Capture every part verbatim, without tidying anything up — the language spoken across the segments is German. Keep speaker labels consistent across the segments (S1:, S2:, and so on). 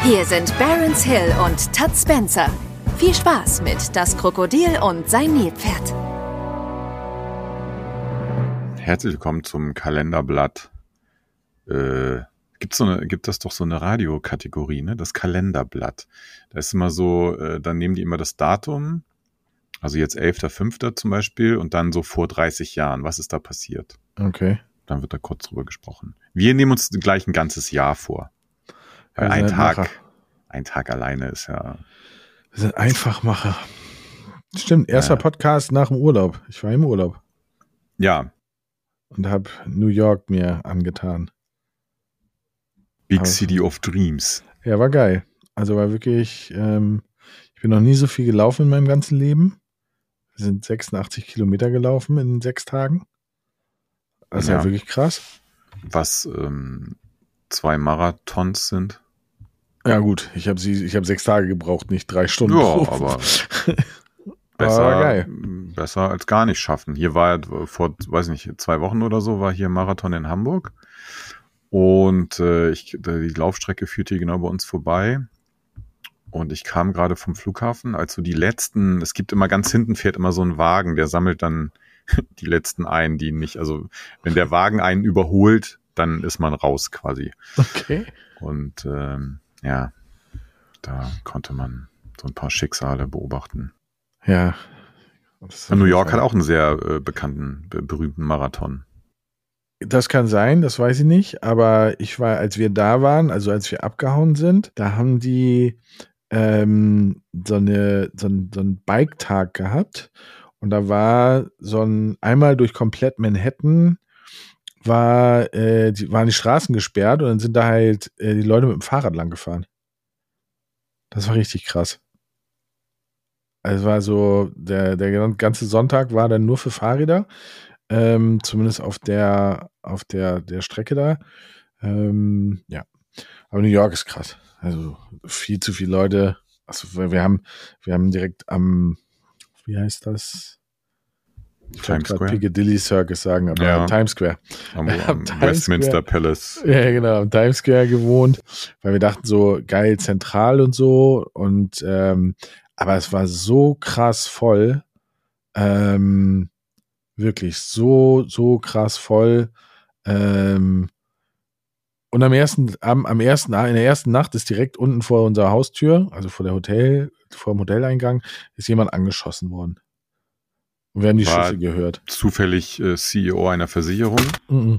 S1: Hier sind Barons Hill und Todd Spencer. Viel Spaß mit Das Krokodil und sein Nilpferd.
S2: Herzlich willkommen zum Kalenderblatt. Äh, gibt's so eine, gibt das doch so eine Radiokategorie, ne? Das Kalenderblatt. Da ist immer so, äh, dann nehmen die immer das Datum, also jetzt elfter fünfter zum Beispiel, und dann so vor dreißig Jahren. Was ist da passiert?
S3: Okay.
S2: Dann wird da kurz drüber gesprochen. Wir nehmen uns gleich ein ganzes Jahr vor. Weil ein Tag,
S3: Macher.
S2: ein Tag alleine ist ja...
S3: Wir sind Einfachmacher. Stimmt, erster
S2: Ja.
S3: Podcast nach dem Urlaub. Ich war im Urlaub
S2: Ja,
S3: und habe New York mir angetan.
S2: Big
S3: Aber-
S2: City of Dreams.
S3: Ja, war geil. Also war wirklich, ähm, ich bin noch nie so viel gelaufen in meinem ganzen Leben. Wir sind sechsundachtzig Kilometer gelaufen in sechs Tagen. Das
S2: Ja.
S3: war wirklich krass.
S2: Was ähm, zwei Marathons sind.
S3: Ja gut, ich habe sie, ich habe sechs Tage gebraucht, nicht drei Stunden.
S2: Ja,
S3: pro-
S2: aber
S3: Aber
S2: besser,
S3: geil.
S2: besser als gar nicht schaffen. Hier war ja vor, weiß nicht, zwei Wochen oder so, war hier ein Marathon in Hamburg. Und äh, ich, die Laufstrecke führte hier genau bei uns vorbei. Und ich kam gerade vom Flughafen, als so die letzten, es gibt immer ganz hinten fährt immer so ein Wagen, der sammelt dann die letzten ein, die nicht, also wenn der Wagen einen überholt, dann ist man raus quasi.
S3: Okay.
S2: Und ähm, ja, da konnte man so ein paar Schicksale beobachten.
S3: Ja.
S2: New York hat auch einen sehr äh, bekannten, be- berühmten Marathon.
S3: Das kann sein, das weiß ich nicht, aber ich war, als wir da waren, also als wir abgehauen sind, da haben die ähm, so, eine, so, ein, so einen Bike-Tag gehabt und da war so ein, einmal durch komplett Manhattan war, äh, die, waren die Straßen gesperrt und dann sind da halt äh, die Leute mit dem Fahrrad lang gefahren. Das war richtig krass. Also es war so, der, der ganze Sonntag war dann nur für Fahrräder. Ähm, zumindest auf der, auf der, der Strecke da. Ähm, ja. Aber New York ist krass. Also viel zu viele Leute. Also wir wir haben, wir haben direkt am, wie heißt das? Ich wollte
S2: Times
S3: gerade
S2: Square?
S3: Piccadilly Circus sagen, aber
S2: Ja.
S3: Times Square.
S2: Am,
S3: Ja,
S2: am
S3: Times
S2: Westminster
S3: Square.
S2: Palace.
S3: Ja, genau, am Times Square gewohnt, weil wir dachten so, geil, zentral und so. Und ähm, aber es war so krass voll. Ähm, wirklich so, so krass voll. Ähm, und am ersten, am, am ersten, in der ersten Nacht ist direkt unten vor unserer Haustür, also vor der Hotel, vor dem Hoteleingang, ist jemand angeschossen worden. Und wir haben die
S2: War
S3: Schüsse gehört.
S2: zufällig äh, C E O einer Versicherung.
S3: Mhm.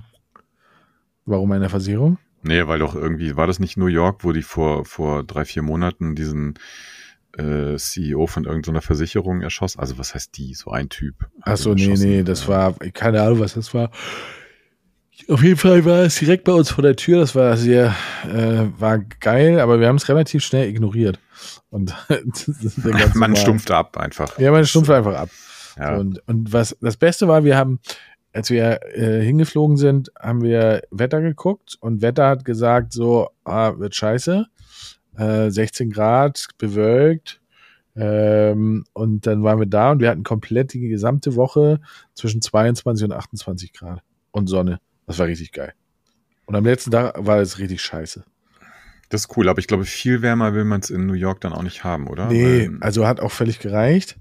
S3: Warum eine Versicherung?
S2: Nee, weil doch irgendwie, war das nicht New York, wo die vor, vor drei, vier Monaten diesen äh, C E O von irgendeiner Versicherung erschossen? Also was heißt die? So ein Typ. hat
S3: Achso,
S2: ihn
S3: nee,
S2: erschossen.
S3: nee, das
S2: Ja.
S3: war, keine Ahnung, was das war. Auf jeden Fall war es direkt bei uns vor der Tür, das war sehr, äh, war geil, aber wir haben es relativ schnell ignoriert. Und das ist der ganze
S2: Man
S3: Mal-
S2: stumpft ab einfach.
S3: Ja, man stumpft einfach ab.
S2: Ja.
S3: Und, und was das Beste war, wir haben, als wir äh, hingeflogen sind, haben wir Wetter geguckt und Wetter hat gesagt, so, ah, wird scheiße. Äh, sechzehn Grad, bewölkt. Ähm, und dann waren wir da und wir hatten komplett die gesamte Woche zwischen zweiundzwanzig und achtundzwanzig Grad und Sonne. Das war richtig geil. Und am letzten Tag war es richtig scheiße.
S2: Das ist cool, aber ich glaube, viel wärmer will man es in New York dann auch nicht haben, oder?
S3: Nee,
S2: Weil,
S3: also hat auch völlig gereicht.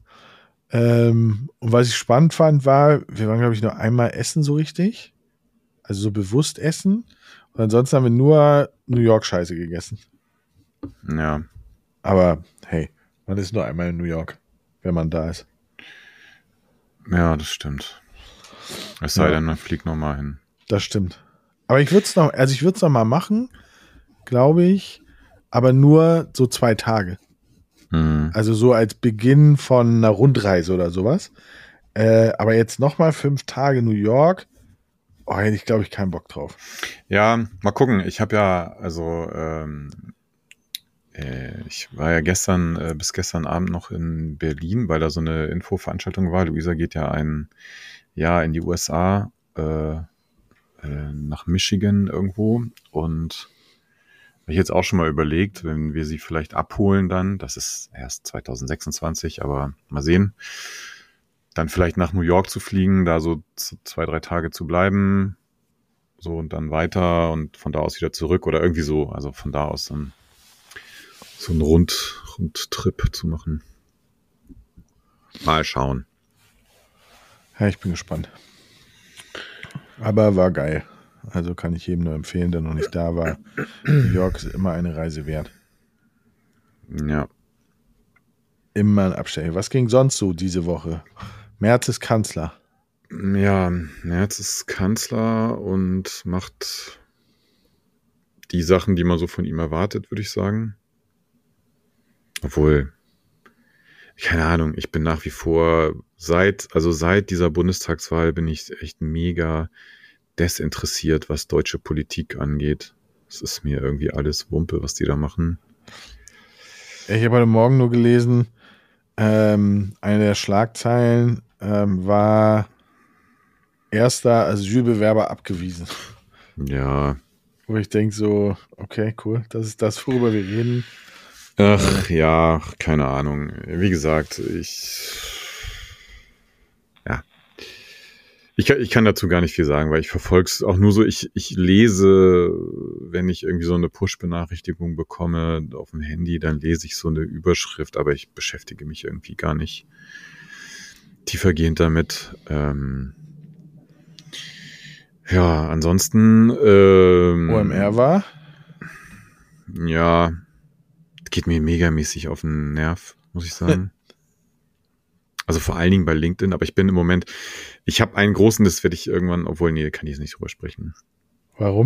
S3: Ähm, und was ich spannend fand, war, wir waren, glaube ich, nur einmal essen so richtig. Also so bewusst essen. Und ansonsten haben wir nur New York-Scheiße gegessen.
S2: ja.
S3: Aber hey, man ist nur einmal in New York, wenn man da ist.
S2: Ja, das stimmt. Es sei
S3: Ja.
S2: denn, man fliegt nochmal hin.
S3: Das stimmt. Aber ich würde es noch, also ich würde es noch mal machen, glaube ich, aber nur so zwei Tage.
S2: Hm.
S3: Also so als Beginn von einer Rundreise oder sowas. Äh, aber jetzt noch mal fünf Tage New York, oh, hätte ich, glaube ich, keinen Bock drauf.
S2: Ja, mal gucken. Ich habe ja, also ähm, äh, ich war ja gestern, äh, bis gestern Abend noch in Berlin, weil da so eine Infoveranstaltung war. Luisa geht ja ein Jahr in die U S A, äh, äh, nach Michigan irgendwo. Und habe ich jetzt auch schon mal überlegt, wenn wir sie vielleicht abholen dann, das ist erst zwanzig sechsundzwanzig, aber mal sehen, dann vielleicht nach New York zu fliegen, da so z- zwei, drei Tage zu bleiben, so und dann weiter und von da aus wieder zurück oder irgendwie so, also von da aus dann so einen Rund, Rundtrip zu machen. Mal schauen.
S3: Ja, ich bin gespannt. Aber war geil. Also kann ich jedem nur empfehlen, der noch nicht da war. New York ist immer eine Reise wert.
S2: Ja.
S3: Immer ein Abstecher. Was ging sonst so diese Woche? Merz ist Kanzler.
S2: Ja, Merz ist Kanzler und macht die Sachen, die man so von ihm erwartet, würde ich sagen. Obwohl, keine Ahnung, ich bin nach wie vor seit, also seit dieser Bundestagswahl bin ich echt mega desinteressiert, was deutsche Politik angeht. Es ist mir irgendwie alles Wumpe, was die da machen.
S3: Ich habe heute Morgen nur gelesen, ähm, eine der Schlagzeilen ähm, war erster Asylbewerber abgewiesen.
S2: Ja.
S3: Wo ich denke so, okay, cool, das ist das, worüber wir reden.
S2: Ach ja, keine Ahnung. Wie gesagt, ich ja, ich kann, ich kann dazu gar nicht viel sagen, weil ich verfolge es auch nur so, ich, ich lese, wenn ich irgendwie so eine Push-Benachrichtigung bekomme auf dem Handy, dann lese ich so eine Überschrift, aber ich beschäftige mich irgendwie gar nicht tiefergehend damit. Ähm, ja, ansonsten ähm,
S3: O M R war?
S2: Ja, geht mir megamäßig auf den Nerv, muss ich sagen. Also vor allen Dingen bei LinkedIn, aber ich bin im Moment, ich habe einen großen, das werde ich irgendwann, obwohl, nee, kann ich jetzt nicht drüber sprechen.
S3: Warum?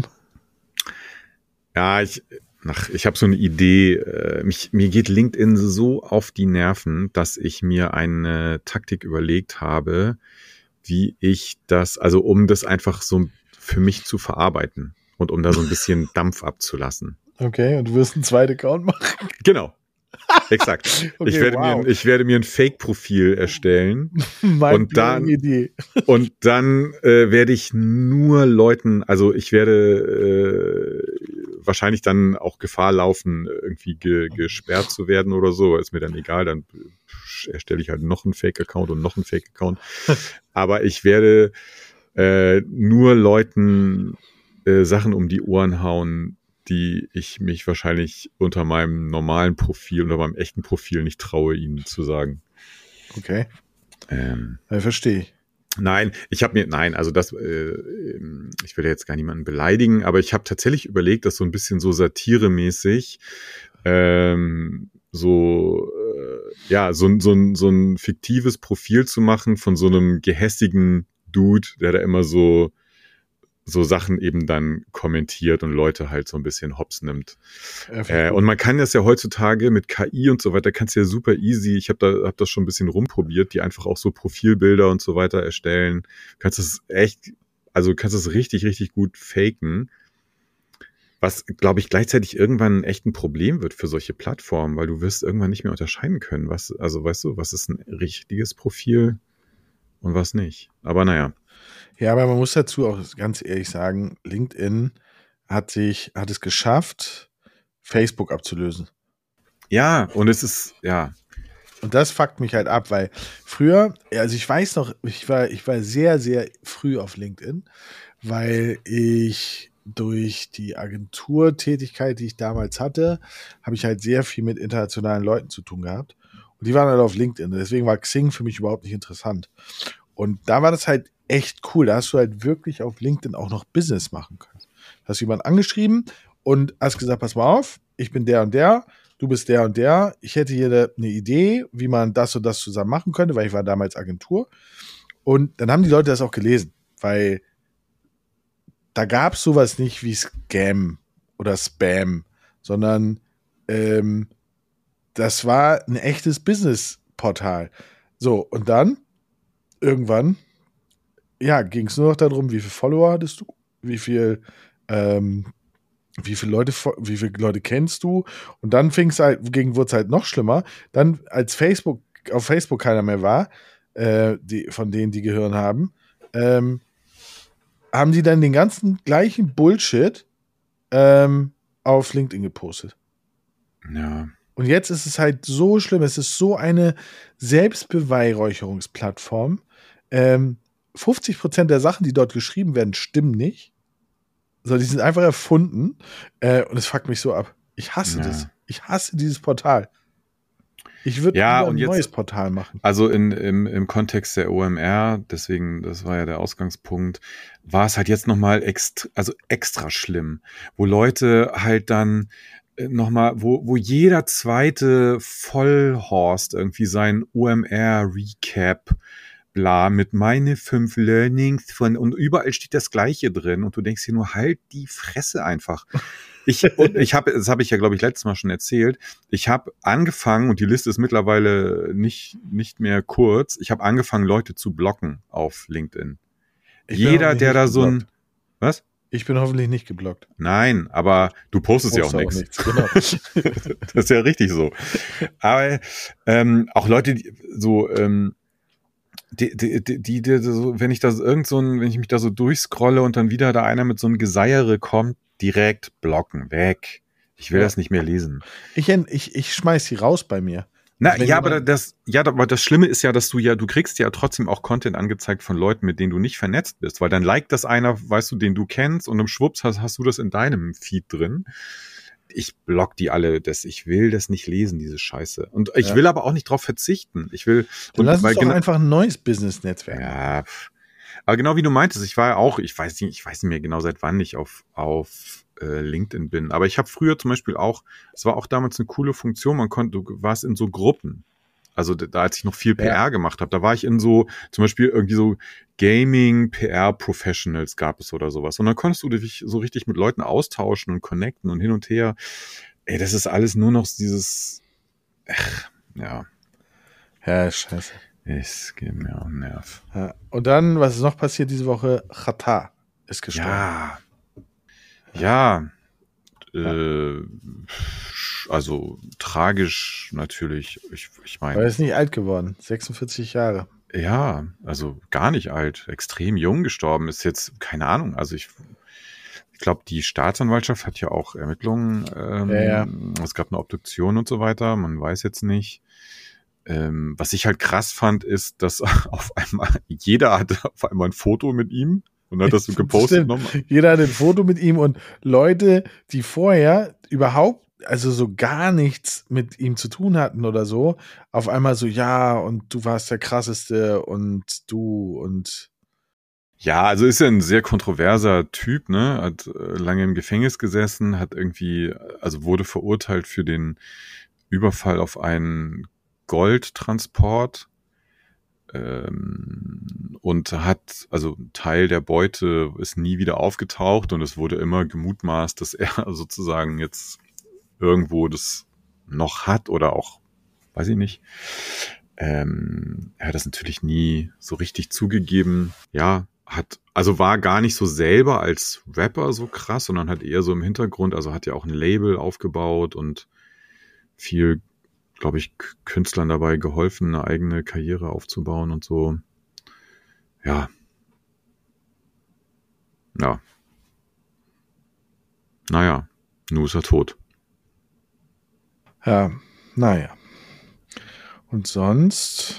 S2: Ja, ich, ach, ich habe so eine Idee, äh, mich, mir geht LinkedIn so auf die Nerven, dass ich mir eine Taktik überlegt habe, wie ich das, also um das einfach so für mich zu verarbeiten und um da so ein bisschen Dampf abzulassen.
S3: Okay, und du wirst einen zweiten Account machen?
S2: Genau. Exakt. Okay, ich, werde wow. mir, ich werde mir ein Fake-Profil erstellen und dann,
S3: Idee.
S2: und dann äh, werde ich nur Leuten, also ich werde äh, wahrscheinlich dann auch Gefahr laufen, irgendwie ge, gesperrt zu werden oder so, ist mir dann egal, dann erstelle ich halt noch einen Fake-Account und noch einen Fake-Account. Aber ich werde äh, nur Leuten äh, Sachen um die Ohren hauen, die ich mich wahrscheinlich unter meinem normalen Profil, unter meinem echten Profil nicht traue, ihnen zu sagen.
S3: Okay.
S2: Ähm,
S3: ja, verstehe ich.
S2: Nein, ich habe mir, nein, also das, äh, ich will ja jetzt gar niemanden beleidigen, aber ich habe tatsächlich überlegt, das so ein bisschen so satiremäßig, ähm, so, äh, ja, so, so, so ein fiktives Profil zu machen von so einem gehässigen Dude, der da immer so so Sachen eben dann kommentiert und Leute halt so ein bisschen hops nimmt. Ja, äh, und man kann das ja heutzutage mit K I und so weiter, kannst du ja super easy, ich habe da hab das schon ein bisschen rumprobiert, die einfach auch so Profilbilder und so weiter erstellen. Kannst das echt, also kannst das richtig, richtig gut faken. Was, glaube ich, gleichzeitig irgendwann echt ein Problem wird für solche Plattformen, weil du wirst irgendwann nicht mehr unterscheiden können, was, also weißt du, was ist ein richtiges Profil und was nicht. Aber naja.
S3: Ja, aber man muss dazu auch ganz ehrlich sagen, LinkedIn hat sich, hat es geschafft, Facebook abzulösen.
S2: Ja, und es ist, ja.
S3: Und das fuckt mich halt ab, weil früher, also ich weiß noch, ich war, ich war sehr, sehr früh auf LinkedIn, weil ich durch die Agenturtätigkeit, die ich damals hatte, habe ich halt sehr viel mit internationalen Leuten zu tun gehabt. Und die waren halt auf LinkedIn. Deswegen war Xing für mich überhaupt nicht interessant. Und da war das halt echt cool. Da hast du halt wirklich auf LinkedIn auch noch Business machen können. Da hast du jemanden angeschrieben und hast gesagt, pass mal auf, ich bin der und der, du bist der und der. Ich hätte hier eine Idee, wie man das und das zusammen machen könnte, weil ich war damals Agentur. Und dann haben die Leute das auch gelesen, weil da gab es sowas nicht wie Scam oder Spam, sondern ähm, das war ein echtes Business-Portal. So, und dann irgendwann ja, ging es nur noch darum, wie viele Follower hattest du, wie viel, ähm, wie viele Leute, wie viele Leute kennst du? Und dann fing es halt, ging, wurde es halt noch schlimmer. Dann, als Facebook, auf Facebook keiner mehr war, äh, die, von denen, die Gehirn haben, ähm, haben die dann den ganzen gleichen Bullshit ähm, auf LinkedIn gepostet.
S2: Ja.
S3: Und jetzt ist es halt so schlimm, es ist so eine Selbstbeweihräucherungsplattform. Ähm, fünfzig Prozent der Sachen, die dort geschrieben werden, stimmen nicht. Also die sind einfach erfunden. Äh, und es fuckt mich so ab. Ich hasse
S2: Ja.
S3: das. Ich hasse dieses Portal. Ich würde
S2: Ja,
S3: ein
S2: und jetzt-
S3: neues Portal machen.
S2: Also in, im, im Kontext der O M R, deswegen, das war ja der Ausgangspunkt, war es halt jetzt nochmal extra, also extra schlimm, wo Leute halt dann nochmal, wo, wo jeder zweite Vollhorst irgendwie sein O M R-Recap bla mit meine fünf Learnings von, und überall steht das Gleiche drin und du denkst dir nur, halt die Fresse einfach. Ich, und ich habe, das habe ich ja, glaube ich, letztes Mal schon erzählt. Ich habe angefangen, und die Liste ist mittlerweile nicht, nicht mehr kurz, ich habe angefangen, Leute zu blocken auf LinkedIn.
S3: Ich bin
S2: Jeder,
S3: hoffentlich
S2: der
S3: nicht
S2: da so ein,
S3: geblockt.
S2: was?
S3: Ich bin hoffentlich nicht geblockt.
S2: Nein, aber du postest ja auch
S3: Poste
S2: nichts.
S3: Genau.
S2: Das ist ja richtig so. Aber ähm, auch Leute, die so, ähm, die, die, die, die, die so, wenn ich da so irgend so ein, wenn ich mich da so durchscrolle und dann wieder da einer mit so einem Geseiere kommt, direkt blocken, weg. Ich will
S3: Ja.
S2: das nicht mehr lesen.
S3: Ich, ich, ich schmeiß die raus bei mir.
S2: Na,
S3: Also wenn
S2: ja, aber
S3: jemand-
S2: das, ja, aber das Schlimme ist ja, dass du ja, du kriegst ja trotzdem auch Content angezeigt von Leuten, mit denen du nicht vernetzt bist, weil dann liked das einer, weißt du, den du kennst und im Schwupps hast, hast du das in deinem Feed drin. Ich block die alle, das, ich will das nicht lesen, diese Scheiße. Und ich
S3: Ja.
S2: will aber auch nicht drauf verzichten. Ich will,
S3: Dann
S2: und
S3: lass
S2: weil
S3: uns doch
S2: genau-
S3: einfach ein neues Business-Netzwerk machen.
S2: ja, pf. Aber genau wie du meintest, ich war ja auch, ich weiß nicht, ich weiß nicht mehr genau, seit wann ich auf, auf äh, LinkedIn bin. Aber ich habe früher zum Beispiel auch, es war auch damals eine coole Funktion, man konnte, du warst in so Gruppen. Also da, als ich noch viel P R
S3: Ja.
S2: gemacht habe, da war ich in so, zum Beispiel irgendwie so Gaming-P R-Professionals gab es oder sowas. Und dann konntest du dich so richtig mit Leuten austauschen und connecten und hin und her. Ey, das ist alles nur noch dieses, ach, ja,
S3: Ja, scheiße.
S2: es geht mir auf den Nerv.
S3: Ja. Und dann, was ist noch passiert diese Woche? Chata ist gestorben.
S2: Ja. Ja. Äh, also tragisch natürlich. Ich, ich
S3: Aber er
S2: meine,
S3: ist nicht alt geworden. sechsundvierzig Jahre.
S2: ja, also gar nicht alt. Extrem jung gestorben ist jetzt, keine Ahnung. Also ich, ich glaube, die Staatsanwaltschaft hat ja auch Ermittlungen. Ähm,
S3: Ja, ja.
S2: Es gab eine Obduktion und so weiter. Man weiß jetzt nicht. Ähm, was ich halt krass fand, ist, dass auf einmal jeder hatte auf einmal ein Foto mit ihm und hat das so gepostet.
S3: Stimmt.
S2: Nochmal.
S3: Jeder hat ein Foto mit ihm und Leute, die vorher überhaupt, also so gar nichts mit ihm zu tun hatten oder so, auf einmal so, ja, und du warst der Krasseste und du und
S2: Ja, also ist ja ein sehr kontroverser Typ, ne? Hat äh, lange im Gefängnis gesessen, hat irgendwie, also wurde verurteilt für den Überfall auf einen Goldtransport ähm, und hat, also Teil der Beute ist nie wieder aufgetaucht und es wurde immer gemutmaßt, dass er sozusagen jetzt irgendwo das noch hat oder auch, weiß ich nicht. Ähm, er hat das natürlich nie so richtig zugegeben. Ja, hat, also war gar nicht so selber als Rapper so krass, sondern hat eher so im Hintergrund, also hat ja auch ein Label aufgebaut und viel, glaube ich, K- Künstlern dabei geholfen, eine eigene Karriere aufzubauen und so. Ja. Ja. Naja, nun ist er tot.
S3: ja, naja. Und sonst,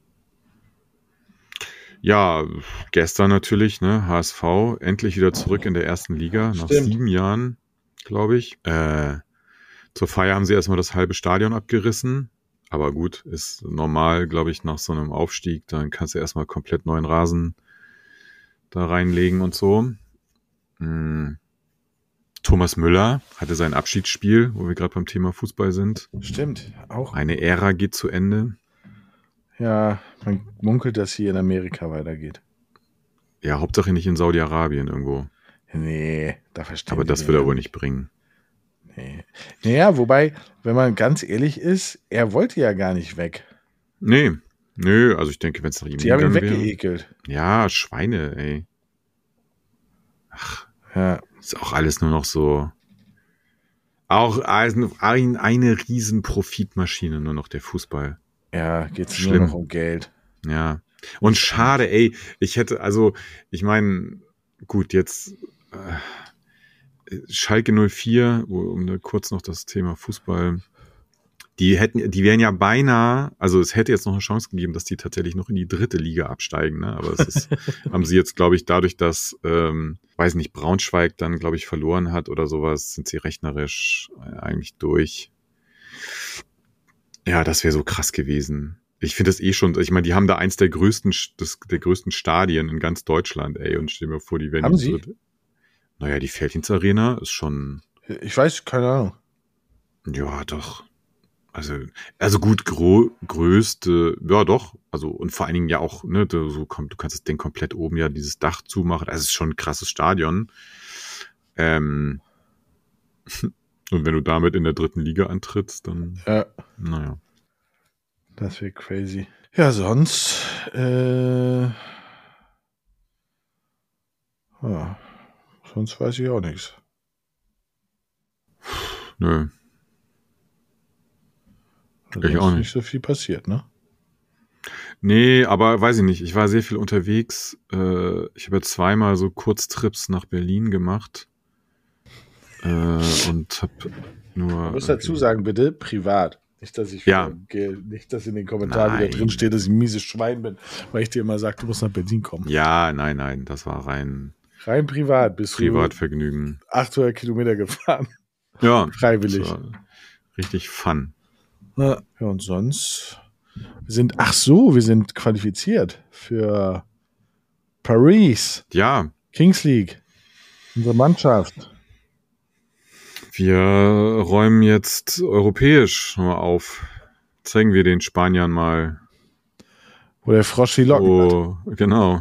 S2: Ja, gestern natürlich, ne, H S V, endlich wieder zurück in der ersten Liga, nach
S3: Stimmt.
S2: sieben Jahren, glaube ich. Äh, zur Feier haben sie erstmal das halbe Stadion abgerissen. Aber gut, ist normal, glaube ich, nach so einem Aufstieg. Dann kannst du erstmal komplett neuen Rasen da reinlegen und so. Hm. Thomas Müller hatte sein Abschiedsspiel, wo wir gerade beim Thema Fußball sind.
S3: stimmt, auch.
S2: Eine Ära geht zu Ende.
S3: Ja, man munkelt, dass hier in Amerika weitergeht.
S2: Ja, Hauptsache nicht in Saudi-Arabien irgendwo.
S3: Nee, da verstehe
S2: Aber das wird er wohl nicht bringen.
S3: Nee. Naja, wobei, wenn man ganz ehrlich ist, er wollte ja gar nicht weg.
S2: Nee, nö, also ich denke, wenn es nach ihm
S3: Die haben ihn
S2: gegangen wäre.
S3: weggeekelt.
S2: Ja, Schweine, ey. Ach,
S3: Ja,
S2: ist auch alles nur noch so. Auch ein, ein, eine riesen Profitmaschine, nur noch der Fußball.
S3: ja, geht's nur
S2: Schlimm.
S3: noch um Geld.
S2: Ja. Und schade, ey. Ich hätte, also, ich meine, gut, jetzt äh, Schalke null vier, wo, um da kurz noch das Thema Fußball Die hätten, die wären ja beinahe, also es hätte jetzt noch eine Chance gegeben, dass die tatsächlich noch in die dritte Liga absteigen, ne? Aber es ist, haben sie jetzt, glaube ich, dadurch, dass, ähm, weiß nicht, Braunschweig dann, glaube ich, verloren hat oder sowas, sind sie rechnerisch eigentlich durch. Ja, das wäre so krass gewesen. Ich finde das eh schon, ich meine, die haben da eins der größten, des, der größten Stadien in ganz Deutschland, ey, und stell mir vor, die werden
S3: haben
S2: die
S3: sie?
S2: dritte. Naja, die Felddienst Arena ist schon.
S3: Ich weiß, keine Ahnung.
S2: Ja, doch. Also, also gut, gro- größte, ja doch, also und vor allen Dingen ja auch, ne, du, so komm, du kannst das Ding komplett oben ja dieses Dach zumachen, also es ist schon ein krasses Stadion. Ähm, und wenn du damit in der dritten Liga antrittst, dann,
S3: Ja,
S2: naja.
S3: das wäre crazy. Ja, sonst, äh, ja, sonst weiß ich auch nichts.
S2: Nö.
S3: Also
S2: Ich auch
S3: ist
S2: nicht.
S3: nicht so viel passiert, ne?
S2: Nee, aber weiß ich nicht, ich war sehr viel unterwegs. Äh, ich habe zweimal so Kurztrips nach Berlin gemacht. Äh, und hab nur.
S3: Ich muss dazu sagen, bitte, privat. Nicht, dass ich
S2: Ja.
S3: ge- nicht, dass in den Kommentaren
S2: Nein.
S3: wieder drin steht, dass ich ein mieses Schwein bin, weil ich dir immer sage, du musst nach Berlin kommen.
S2: Ja, nein, nein, das war rein
S3: Rein privat bist
S2: Privatvergnügen.
S3: du achthundert Kilometer gefahren.
S2: Ja,
S3: Freiwillig.
S2: das war richtig fun.
S3: Ja, und sonst wir sind, ach so, wir sind qualifiziert für Paris,
S2: Ja,
S3: Kings League, unsere Mannschaft.
S2: wir räumen jetzt europäisch mal auf. Zeigen wir den Spaniern mal.
S3: Wo der Frosch die Locken hat.
S2: Oh, genau.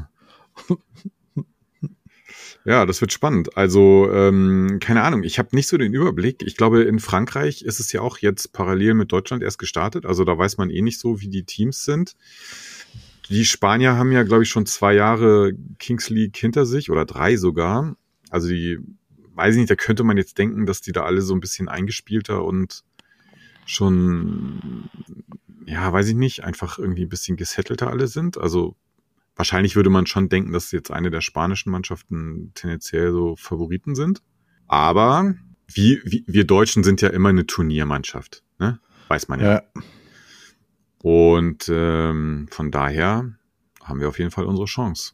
S2: Ja, das wird spannend. Also, ähm, keine Ahnung, ich habe nicht so den Überblick. Ich glaube, in Frankreich ist es ja auch jetzt parallel mit Deutschland erst gestartet. Also da weiß man eh nicht so, wie die Teams sind. Die Spanier haben ja, glaube ich, schon zwei Jahre Kings League hinter sich oder drei sogar. Also die, weiß ich nicht, da könnte man jetzt denken, dass die da alle so ein bisschen eingespielter und schon, ja, weiß ich nicht, einfach irgendwie ein bisschen gesettelter alle sind. Also wahrscheinlich würde man schon denken, dass jetzt eine der spanischen Mannschaften tendenziell so Favoriten sind. Aber wie, wie, wir Deutschen sind ja immer eine Turniermannschaft, ne? Weiß man ja.
S3: Ja,
S2: Und ähm, von daher haben wir auf jeden Fall unsere Chance.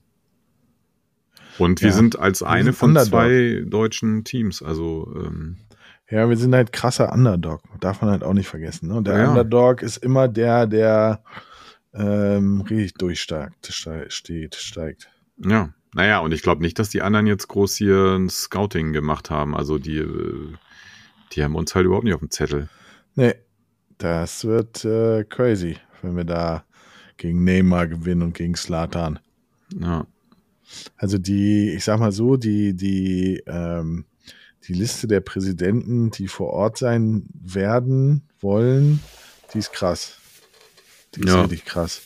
S2: Und wir
S3: Ja,
S2: sind als eine
S3: sind
S2: von
S3: Underdog.
S2: zwei deutschen Teams. Also ähm,
S3: ja, wir sind halt krasser Underdog. Darf man halt auch nicht vergessen. Ne? Und der
S2: Ja.
S3: Underdog ist immer der, der ähm, richtig durchsteigt, ste- steht, steigt.
S2: ja, naja, und ich glaube nicht, dass die anderen jetzt groß hier ein Scouting gemacht haben. Also die, äh, die haben uns halt überhaupt nicht auf dem Zettel.
S3: Nee, das wird äh, crazy, wenn wir da gegen Neymar gewinnen und gegen Zlatan.
S2: Ja,
S3: Also die, ich sag mal so, die, die, ähm, die Liste der Präsidenten, die vor Ort sein werden, wollen, die ist krass. Die ist
S2: Ja.
S3: richtig krass.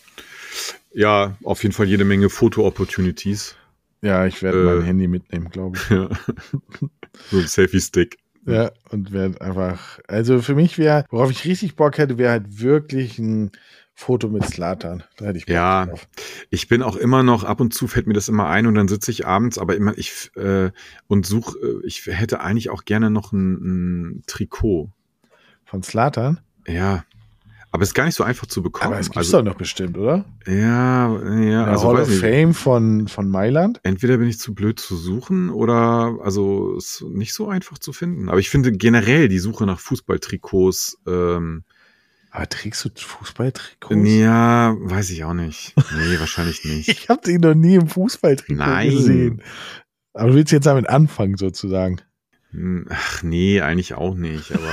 S2: ja, auf jeden Fall jede Menge Foto-Opportunities.
S3: Ja, ich werde
S2: Äh.
S3: mein Handy mitnehmen, glaube ich.
S2: Ja. So ein Selfie-Stick.
S3: Ja, und werde einfach, also für mich wäre, worauf ich richtig Bock hätte, wäre halt wirklich ein Foto mit Zlatan. Da hätte ich Bock
S2: Ja.
S3: drauf.
S2: Ich bin auch immer noch, ab und zu fällt mir das immer ein und dann sitze ich abends, aber immer, ich, äh, und suche, äh, ich hätte eigentlich auch gerne noch ein, ein Trikot.
S3: Von Zlatan?
S2: Ja. Aber es ist gar nicht so einfach zu bekommen.
S3: Aber es gibt's
S2: also,
S3: doch noch bestimmt, oder?
S2: ja, ja,
S3: Der
S2: also
S3: Hall
S2: weiß
S3: of
S2: nicht.
S3: Fame von, von Mailand?
S2: Entweder bin ich zu blöd zu suchen oder, also, ist nicht so einfach zu finden. Aber ich finde generell die Suche nach Fußballtrikots, ähm,
S3: Aber trägst du Fußballtrikots?
S2: ja, weiß ich auch nicht. Nee, wahrscheinlich nicht.
S3: Ich habe den noch nie im Fußballtrikot
S2: Nein.
S3: gesehen. Aber du willst jetzt damit anfangen, sozusagen.
S2: Hm, Ach nee, eigentlich auch nicht, aber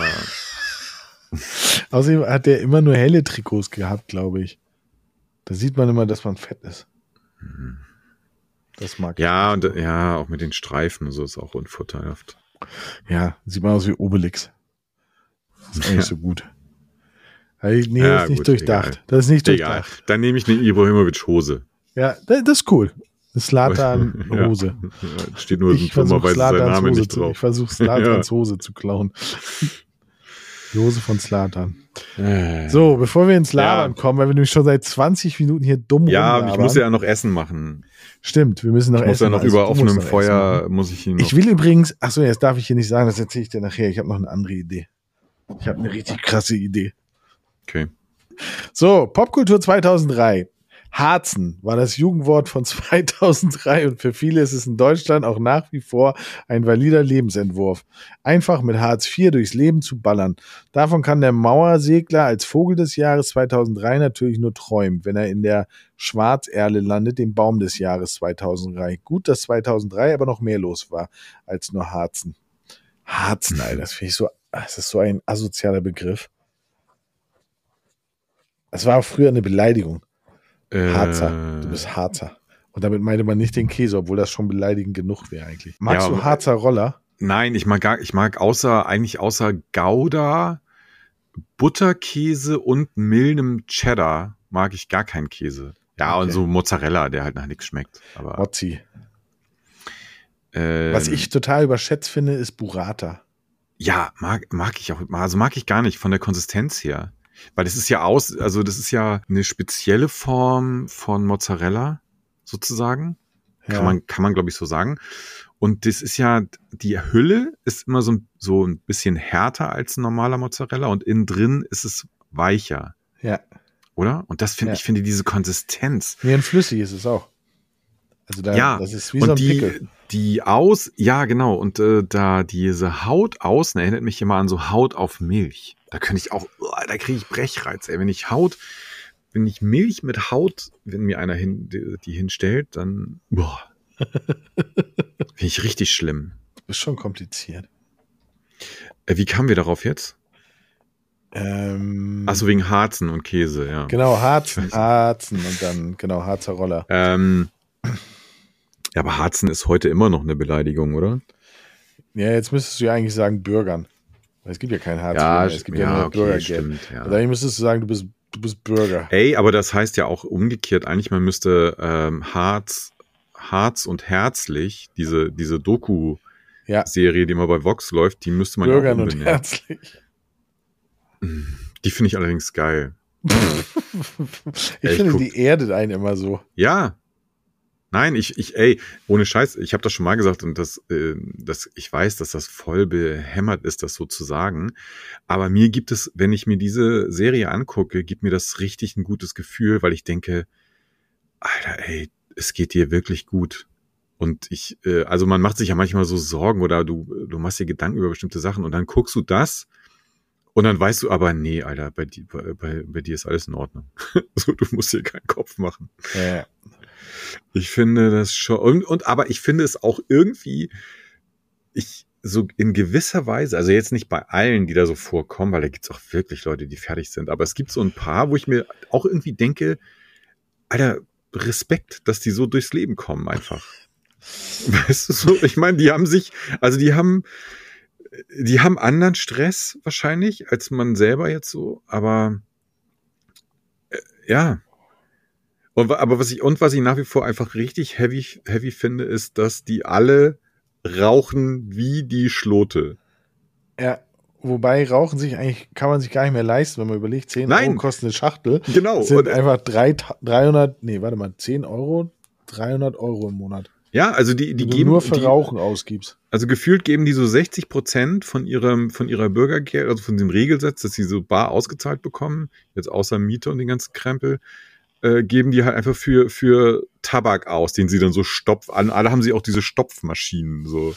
S3: Außerdem hat der immer nur helle Trikots gehabt, glaube ich. Da sieht man immer, dass man fett ist. Das mag
S2: ja,
S3: ich.
S2: und ja, auch mit den Streifen und so ist auch unvorteilhaft.
S3: Ja, sieht man aus wie Obelix. Das ist auch nicht
S2: Ja.
S3: so gut. Hey, nee,
S2: Ja,
S3: das ist nicht
S2: gut,
S3: durchdacht.
S2: egal.
S3: Das ist nicht
S2: Egal.
S3: durchdacht.
S2: Dann nehme ich eine Ibrahimovic-Hose.
S3: Ja, das das ist cool. Eine Zlatan-Hose.
S2: Ja, steht nur
S3: Ich versuche
S2: dummerweise sein
S3: Zlatans
S2: Name
S3: Hose
S2: nicht
S3: zu,
S2: drauf.
S3: ich versuche Zlatans Hose zu klauen. Die Hose von Zlatan.
S2: Äh.
S3: So, bevor wir ins Labern
S2: Ja.
S3: kommen, weil wir nämlich schon seit zwanzig Minuten hier dumm
S2: Ja,
S3: rumlabern.
S2: ich muss ja noch Essen machen.
S3: Stimmt, wir müssen noch
S2: Ich muss
S3: essen.
S2: ja noch
S3: also
S2: über
S3: du musst
S2: offenem
S3: noch Essen
S2: Feuer,
S3: machen.
S2: muss ich ihn noch.
S3: Ich will übrigens, achso, jetzt darf ich hier nicht sagen, das erzähle ich dir nachher. Ich habe noch eine andere Idee. Ich habe eine richtig krasse Idee.
S2: Okay.
S3: So, Popkultur zweitausenddrei. Harzen war das Jugendwort von zweitausenddrei und für viele ist es in Deutschland auch nach wie vor ein valider Lebensentwurf. Einfach mit Hartz vier durchs Leben zu ballern. Davon kann der Mauersegler als Vogel des Jahres zweitausenddrei natürlich nur träumen, wenn er in der Schwarzerle landet, dem Baum des Jahres zweitausenddrei. Gut, dass zweitausenddrei aber noch mehr los war als nur Harzen. Harzen, Alter, das finde ich so, das ist so ein asozialer Begriff. Das war auch früher eine Beleidigung. Harzer, du bist Harzer. Und damit meinte man nicht den Käse, obwohl das schon beleidigend genug wäre eigentlich. Magst
S2: ja,
S3: du Harzer Roller?
S2: Nein, ich mag gar, ich mag außer, eigentlich außer Gouda, Butterkäse und mildem Cheddar mag ich gar keinen Käse. Ja, okay. Und so Mozzarella, der halt nach nichts schmeckt. Aber,
S3: Mozzi.
S2: Ähm,
S3: Was ich total überschätzt finde, ist Burrata.
S2: Ja, mag, mag ich auch, also mag ich gar nicht von der Konsistenz her. Weil das ist ja aus, also das ist ja eine spezielle Form von Mozzarella, sozusagen. Ja. Kann man, kann man, glaube ich, so sagen. Und das ist ja, die Hülle ist immer so, so ein bisschen härter als ein normaler Mozzarella und innen drin ist es weicher.
S3: Ja.
S2: Oder? Und das finde
S3: ja.
S2: ich, finde diese Konsistenz.
S3: Wie ein Flüssig ist es auch. Also da,
S2: ja,
S3: das ist wie
S2: und
S3: so ein
S2: die,
S3: Pickel.
S2: Die aus, ja genau, und äh, da diese Haut außen erinnert mich immer an so Haut auf Milch. Da könnte ich auch, oh, da kriege ich Brechreiz, ey. Wenn ich Haut, wenn ich Milch mit Haut, wenn mir einer hin, die, die hinstellt, dann, boah, finde ich richtig schlimm.
S3: Das ist schon kompliziert.
S2: Äh, wie kamen wir darauf jetzt?
S3: Ähm,
S2: Ach so, wegen Harzen und Käse, ja.
S3: Genau, Harzen, Harzen und dann, genau, Harzer Roller.
S2: Ähm, ja, aber Harzen ist heute immer noch eine Beleidigung, oder?
S3: Ja, jetzt müsstest du ja eigentlich sagen Bürgern. Es gibt ja kein Hartz
S2: ja,
S3: mehr, es gibt ja, ja nur
S2: okay,
S3: Bürgergeld.
S2: Stimmt, ja.
S3: Und dann müsstest du sagen, du bist, du bist Bürger.
S2: Ey, aber das heißt ja auch umgekehrt, eigentlich man müsste ähm, Harz, Harz und Herzlich, diese, diese Doku-Serie, ja. die immer bei Vox läuft, die müsste man
S3: Bürgern
S2: ja auch
S3: und Herzlich.
S2: Die finde ich allerdings geil.
S3: ich Ey, finde, ich die erdet einen immer so.
S2: Ja. Nein, ich, ich, ey, ohne Scheiß, ich habe das schon mal gesagt und das, äh, das, ich weiß, dass das voll behämmert ist, das so zu sagen. Aber mir gibt es, wenn ich mir diese Serie angucke, gibt mir das richtig ein gutes Gefühl, weil ich denke, Alter, ey, es geht dir wirklich gut. Und ich, äh, also man macht sich ja manchmal so Sorgen oder du, du machst dir Gedanken über bestimmte Sachen und dann guckst du das und dann weißt du aber, nee, Alter, bei, bei, bei, bei dir ist alles in Ordnung. So, du musst dir keinen Kopf machen.
S3: Ja.
S2: Ich finde das schon, und, und aber ich finde es auch irgendwie, ich so in gewisser Weise, also jetzt nicht bei allen, die da so vorkommen, weil da gibt's auch wirklich Leute, die fertig sind, aber es gibt so ein paar, wo ich mir auch irgendwie denke, Alter, Respekt, dass die so durchs Leben kommen einfach. Weißt du so, ich meine, die haben sich, also die haben, die haben anderen Stress wahrscheinlich, als man selber jetzt so, aber äh, ja. Und, aber was ich, und was ich nach wie vor einfach richtig heavy, heavy finde, ist, dass die alle rauchen wie die Schlote.
S3: Ja, wobei Rauchen sich eigentlich, kann man sich gar nicht mehr leisten, wenn man überlegt, zehn
S2: Nein.
S3: Euro kostet eine Schachtel.
S2: Genau.
S3: Das sind und, einfach drei, dreihundert, nee, warte mal, zehn Euro, dreihundert Euro im Monat.
S2: Ja, also die, die
S3: wenn du
S2: geben.
S3: nur für
S2: die,
S3: Rauchen ausgibst.
S2: Also gefühlt geben die so sechzig Prozent von ihrem, von ihrer Bürgergeld, also von dem Regelsatz, dass sie so bar ausgezahlt bekommen, jetzt außer Miete und den ganzen Krempel, Äh, geben die halt einfach für, für Tabak aus, den sie dann so stopfen. Alle haben sie auch diese Stopfmaschinen. So.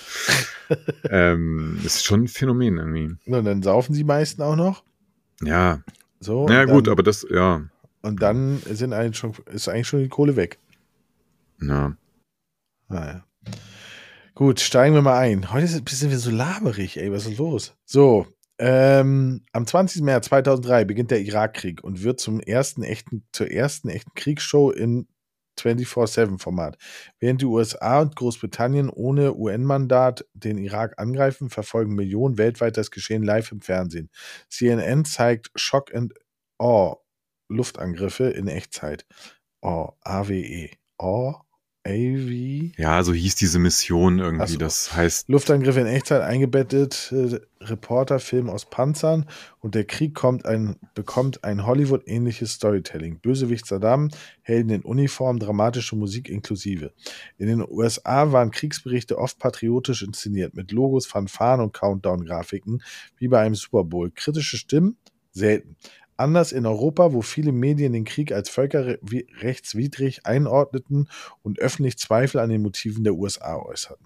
S2: ähm, das ist schon ein Phänomen irgendwie.
S3: Und dann saufen sie meisten auch noch.
S2: Ja.
S3: So.
S2: Ja, gut,
S3: dann,
S2: aber das, ja.
S3: Und dann sind eigentlich schon, ist eigentlich schon die Kohle weg.
S2: Ja.
S3: Naja. Gut, steigen wir mal ein. Heute sind wir so laberig, ey, was ist los? So. Ähm, am zwanzigsten März zweitausenddrei beginnt der Irakkrieg und wird zum ersten echten, zur ersten echten Kriegsshow im vierundzwanzig sieben Format. Während die U S A und Großbritannien ohne U N-Mandat den Irak angreifen, verfolgen Millionen weltweit das Geschehen live im Fernsehen. C N N zeigt Shock and Awe Luftangriffe in Echtzeit. Awe, A W E. Awe, A Navy.
S2: Ja, so hieß diese Mission irgendwie.
S3: So.
S2: Das heißt.
S3: Luftangriff in Echtzeit eingebettet, äh, Reporterfilm aus Panzern und der Krieg kommt ein, bekommt ein Hollywood-ähnliches Storytelling. Bösewicht Saddam, Helden in Uniform, dramatische Musik inklusive. In den U S A waren Kriegsberichte oft patriotisch inszeniert, mit Logos, Fanfaren und Countdown-Grafiken, wie bei einem Super Bowl. Kritische Stimmen? Selten. Anders in Europa, wo viele Medien den Krieg als völkerrechtswidrig einordneten und öffentlich Zweifel an den Motiven der U S A äußerten.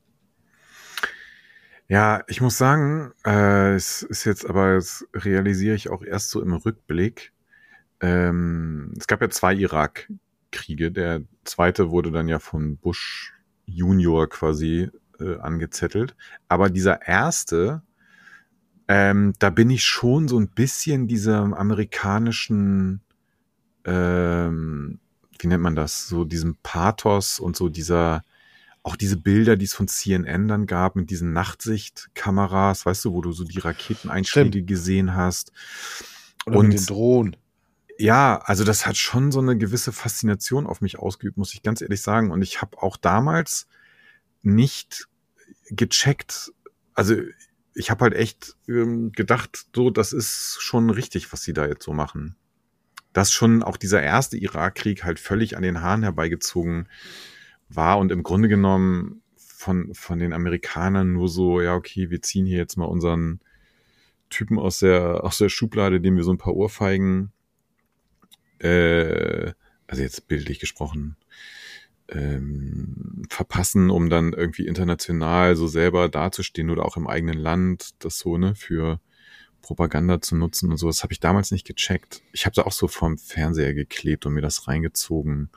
S2: Ja, ich muss sagen, äh, es ist jetzt, aber das realisiere ich auch erst so im Rückblick. Ähm, es gab ja zwei Irak-Kriege. Der zweite wurde dann ja von Bush Junior quasi äh, angezettelt. Aber dieser erste, Ähm, da bin ich schon so ein bisschen diesem amerikanischen, ähm, wie nennt man das, so diesem Pathos und so dieser, auch diese Bilder, die es von C N N dann gab mit diesen Nachtsichtkameras, weißt du, wo du so die Raketeneinschläge
S3: Stimmt.
S2: gesehen hast.
S3: Oder
S2: und
S3: mit den Drohnen.
S2: Ja, also das hat schon so eine gewisse Faszination auf mich ausgeübt, muss ich ganz ehrlich sagen. Und ich habe auch damals nicht gecheckt, also ich habe halt echt ähm, gedacht, so, das ist schon richtig, was sie da jetzt so machen. Dass schon auch dieser erste Irakkrieg halt völlig an den Haaren herbeigezogen war und im Grunde genommen von, von den Amerikanern nur so, ja, okay, wir ziehen hier jetzt mal unseren Typen aus der, aus der Schublade, dem wir so ein paar Ohrfeigen, äh, also jetzt bildlich gesprochen, Ähm, verpassen, um dann irgendwie international so selber dazustehen oder auch im eigenen Land das so, ne, für Propaganda zu nutzen und so. Das habe ich damals nicht gecheckt. Ich habe da auch so vorm Fernseher geklebt und mir das reingezogen.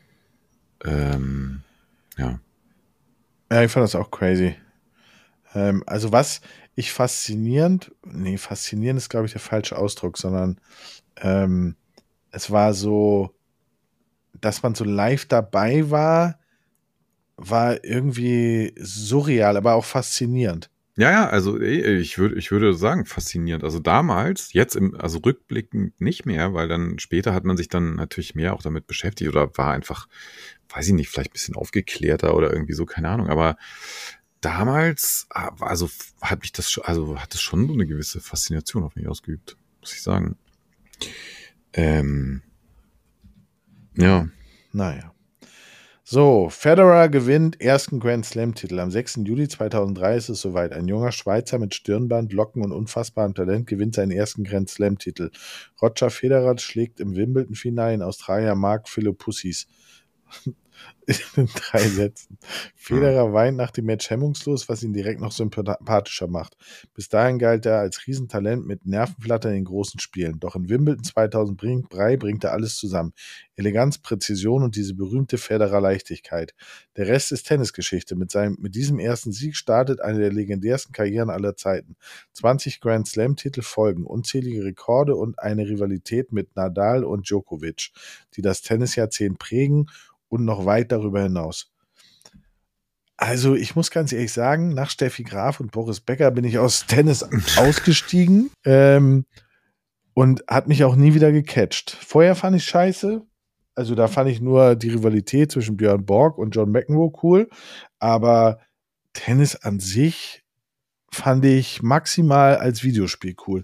S2: Ähm, ja.
S3: Ja, ich fand das auch crazy. Ähm, also was ich faszinierend, nee, faszinierend ist, glaube ich, der falsche Ausdruck, sondern ähm, es war so, dass man so live dabei war, war irgendwie surreal, aber auch faszinierend.
S2: Ja, ja, also ich würde, ich würde sagen, faszinierend. Also damals, jetzt im, also rückblickend nicht mehr, weil dann später hat man sich dann natürlich mehr auch damit beschäftigt oder war einfach, weiß ich nicht, vielleicht ein bisschen aufgeklärter oder irgendwie so, keine Ahnung. Aber damals, also hat mich das schon, also hat es schon so eine gewisse Faszination auf mich ausgeübt, muss ich sagen. Ähm, ja.
S3: Naja. So, Federer gewinnt ersten Grand Slam-Titel. Am sechsten Juli zweitausenddrei ist es soweit. Ein junger Schweizer mit Stirnband, Locken und unfassbarem Talent gewinnt seinen ersten Grand Slam-Titel. Roger Federer schlägt im Wimbledon-Finale in Australier Mark Philippoussis in drei Sätzen. Federer weint nach dem Match hemmungslos, was ihn direkt noch sympathischer macht. Bis dahin galt er als Riesentalent mit Nervenflattern in großen Spielen. Doch in Wimbledon zweitausenddrei bringt er alles zusammen. Eleganz, Präzision und diese berühmte Federer-Leichtigkeit. Der Rest ist Tennisgeschichte. Mit, seinem, mit diesem ersten Sieg startet eine der legendärsten Karrieren aller Zeiten. zwanzig Grand Slam-Titel folgen, unzählige Rekorde und eine Rivalität mit Nadal und Djokovic, die das Tennisjahrzehnt prägen und noch weit darüber hinaus. Also ich muss ganz ehrlich sagen, nach Steffi Graf und Boris Becker bin ich aus Tennis ausgestiegen ähm, und hat mich auch nie wieder gecatcht. Vorher fand ich scheiße, also da fand ich nur die Rivalität zwischen Björn Borg und John McEnroe cool, aber Tennis an sich fand ich maximal als Videospiel cool.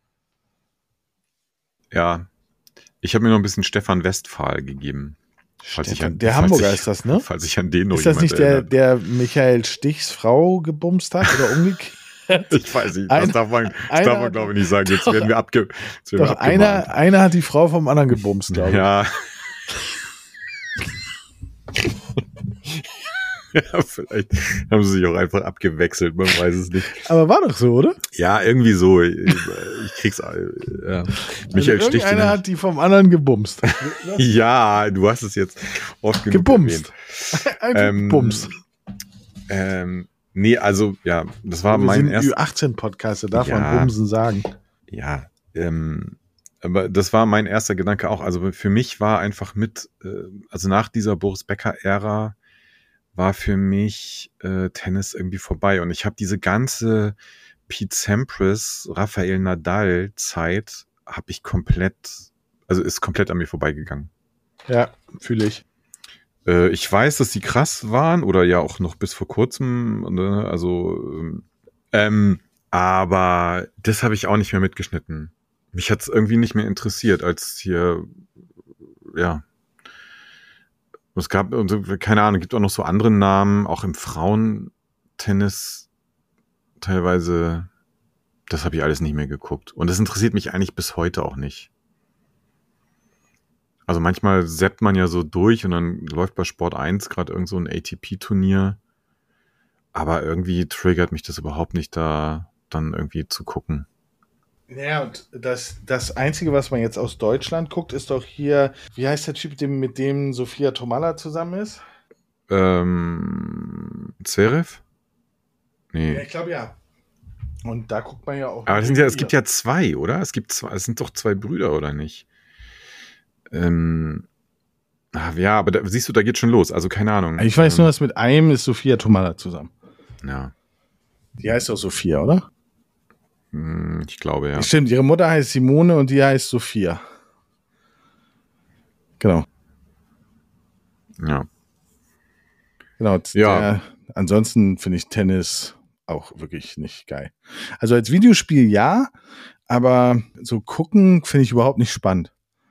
S2: Ja, ich habe mir noch ein bisschen Stefan Westphal gegeben. Falls ich an,
S3: der
S2: falls
S3: Hamburger
S2: ich,
S3: ist das, ne?
S2: Falls ich an den noch
S3: Ist das nicht der,
S2: erinnert.
S3: der Michael Stichs Frau gebumst hat oder umgekehrt?
S2: Ich weiß nicht,
S3: einer,
S2: das darf man, das
S3: einer,
S2: darf man glaube ich nicht sagen. Jetzt
S3: doch,
S2: werden wir, abge, jetzt werden
S3: doch
S2: wir abgemahnt.
S3: Einer, einer hat die Frau vom anderen gebumst, glaube ich.
S2: Ja. Ja, vielleicht haben sie sich auch einfach abgewechselt, man weiß es nicht.
S3: Aber war doch so, oder?
S2: Ja, irgendwie so. Ich, ich krieg's. Ja. Michael
S3: also
S2: Stich.
S3: Einer hat die vom anderen gebumst.
S2: Ja, du hast es jetzt oft genug
S3: gebumst.
S2: erwähnt.
S3: Einfach
S2: ähm,
S3: gebumst.
S2: Ähm, nee, also, ja, das war
S3: Wir
S2: mein
S3: sind
S2: erster.
S3: Ü achtzehn Podcast, da darf
S2: Ja.
S3: man Bumsen sagen.
S2: Ja, ähm, aber das war mein erster Gedanke auch. Also für mich war einfach mit, äh, also nach dieser Boris Becker-Ära war für mich äh, Tennis irgendwie vorbei. Und ich habe diese ganze Pete Sampras, Rafael Nadal Zeit, habe ich komplett, also ist komplett an mir vorbeigegangen.
S3: Ja, fühle ich.
S2: Äh, ich weiß, dass die krass waren oder ja auch noch bis vor kurzem, ne? Also, ähm, aber das habe ich auch nicht mehr mitgeschnitten. Mich hat's irgendwie nicht mehr interessiert, als hier, ja, es gab, keine Ahnung, gibt auch noch so andere Namen, auch im Frauentennis teilweise, das habe ich alles nicht mehr geguckt. Und das interessiert mich eigentlich bis heute auch nicht. Also manchmal zappt man ja so durch und dann läuft bei Sport eins gerade irgend so ein A T P-Turnier. Aber irgendwie triggert mich das überhaupt nicht, da dann irgendwie zu gucken.
S3: Ja, und das, das Einzige, was man jetzt aus Deutschland guckt, ist doch hier, wie heißt der Typ, dem, mit dem Sophia Tomalla zusammen ist?
S2: Ähm, Zverev? Nee.
S3: Ja, ich glaube ja. Und da guckt man ja auch.
S2: Aber das sind ja, es gibt ja zwei, oder? Es gibt zwei, es sind doch zwei Brüder, oder nicht? Ähm, ach, ja, aber da, siehst du, da geht schon los. Also keine Ahnung.
S3: Ich weiß
S2: ähm,
S3: nur, dass mit einem ist Sophia Tomalla zusammen.
S2: Ja.
S3: Die heißt doch Sophia, oder?
S2: Hm, ich glaube, ja.
S3: Stimmt, ihre Mutter heißt Simone und die heißt Sophia. Genau.
S2: Ja.
S3: Genau.
S2: Ja.
S3: Der, ansonsten finde ich Tennis auch wirklich nicht geil. Also als Videospiel ja, aber so gucken finde ich überhaupt nicht spannend.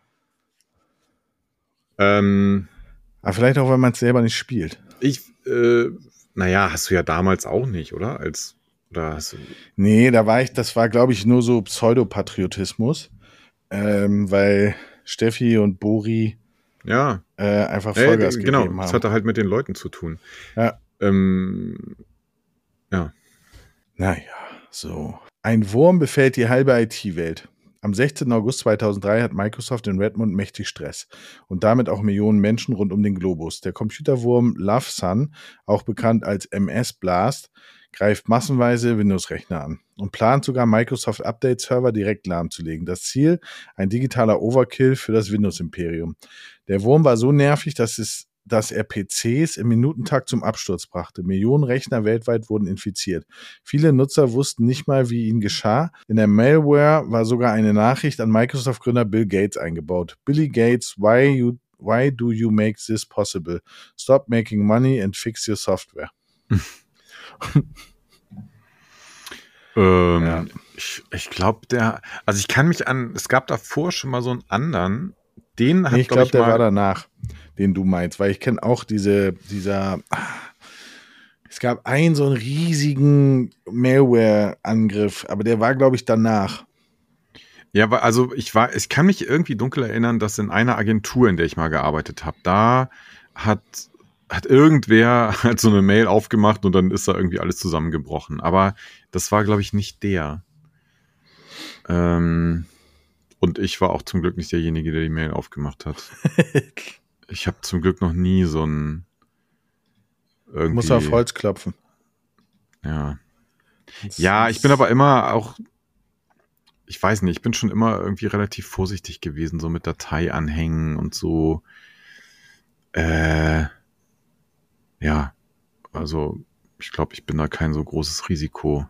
S2: Ähm,
S3: Aber vielleicht auch, weil man es selber nicht spielt.
S2: ich, äh, naja, hast du ja damals auch nicht, oder? Als, oder hast du.
S3: Nee, da war ich, das war, glaube ich, nur so Pseudopatriotismus, ähm, weil Steffi und Bori
S2: Ja.
S3: äh, einfach
S2: Äh,
S3: Vollgas
S2: genau,
S3: gegeben
S2: das
S3: haben.
S2: hatte halt mit den Leuten zu tun.
S3: Ja.
S2: Ähm, ja.
S3: Naja, so. Ein Wurm befällt die halbe I T-Welt. Am sechzehnten August zweitausenddrei hat Microsoft in Redmond mächtig Stress und damit auch Millionen Menschen rund um den Globus. Der Computerwurm Lovesun, auch bekannt als M S Blast, greift massenweise Windows-Rechner an und plant sogar Microsoft Update-Server direkt lahmzulegen. Das Ziel, ein digitaler Overkill für das Windows-Imperium. Der Wurm war so nervig, dass es dass er P Cs im Minutentakt zum Absturz brachte. Millionen Rechner weltweit wurden infiziert. Viele Nutzer wussten nicht mal, wie ihnen geschah. In der Malware war sogar eine Nachricht an Microsoft-Gründer Bill Gates eingebaut. Billy Gates, why, you, why do you make this possible? Stop making money and fix your software.
S2: ähm,
S3: Ja.
S2: Ich, ich glaube, der, also ich kann mich an, es gab davor schon mal so einen anderen, den hat,
S3: Nee, ich
S2: glaub
S3: glaube, der
S2: mal,
S3: war danach, den du meinst, weil ich kenne auch diese, dieser, ah, es gab einen so einen riesigen Malware-Angriff, aber der war, glaube ich, danach.
S2: Ja, aber also ich war, ich kann mich irgendwie dunkel erinnern, dass in einer Agentur, in der ich mal gearbeitet habe, da hat, hat irgendwer halt so eine Mail aufgemacht und dann ist da irgendwie alles zusammengebrochen. Aber das war, glaube ich, nicht der. Ähm, und ich war auch zum Glück nicht derjenige, der die Mail aufgemacht hat. Ich habe zum Glück noch nie so ein irgendwie.
S3: Muss auf Holz klopfen.
S2: Ja. Ja, ich bin aber immer auch, ich weiß nicht, ich bin schon immer irgendwie relativ vorsichtig gewesen, so mit Dateianhängen und so. Äh, ja, also ich glaube, ich bin da kein so großes Risiko.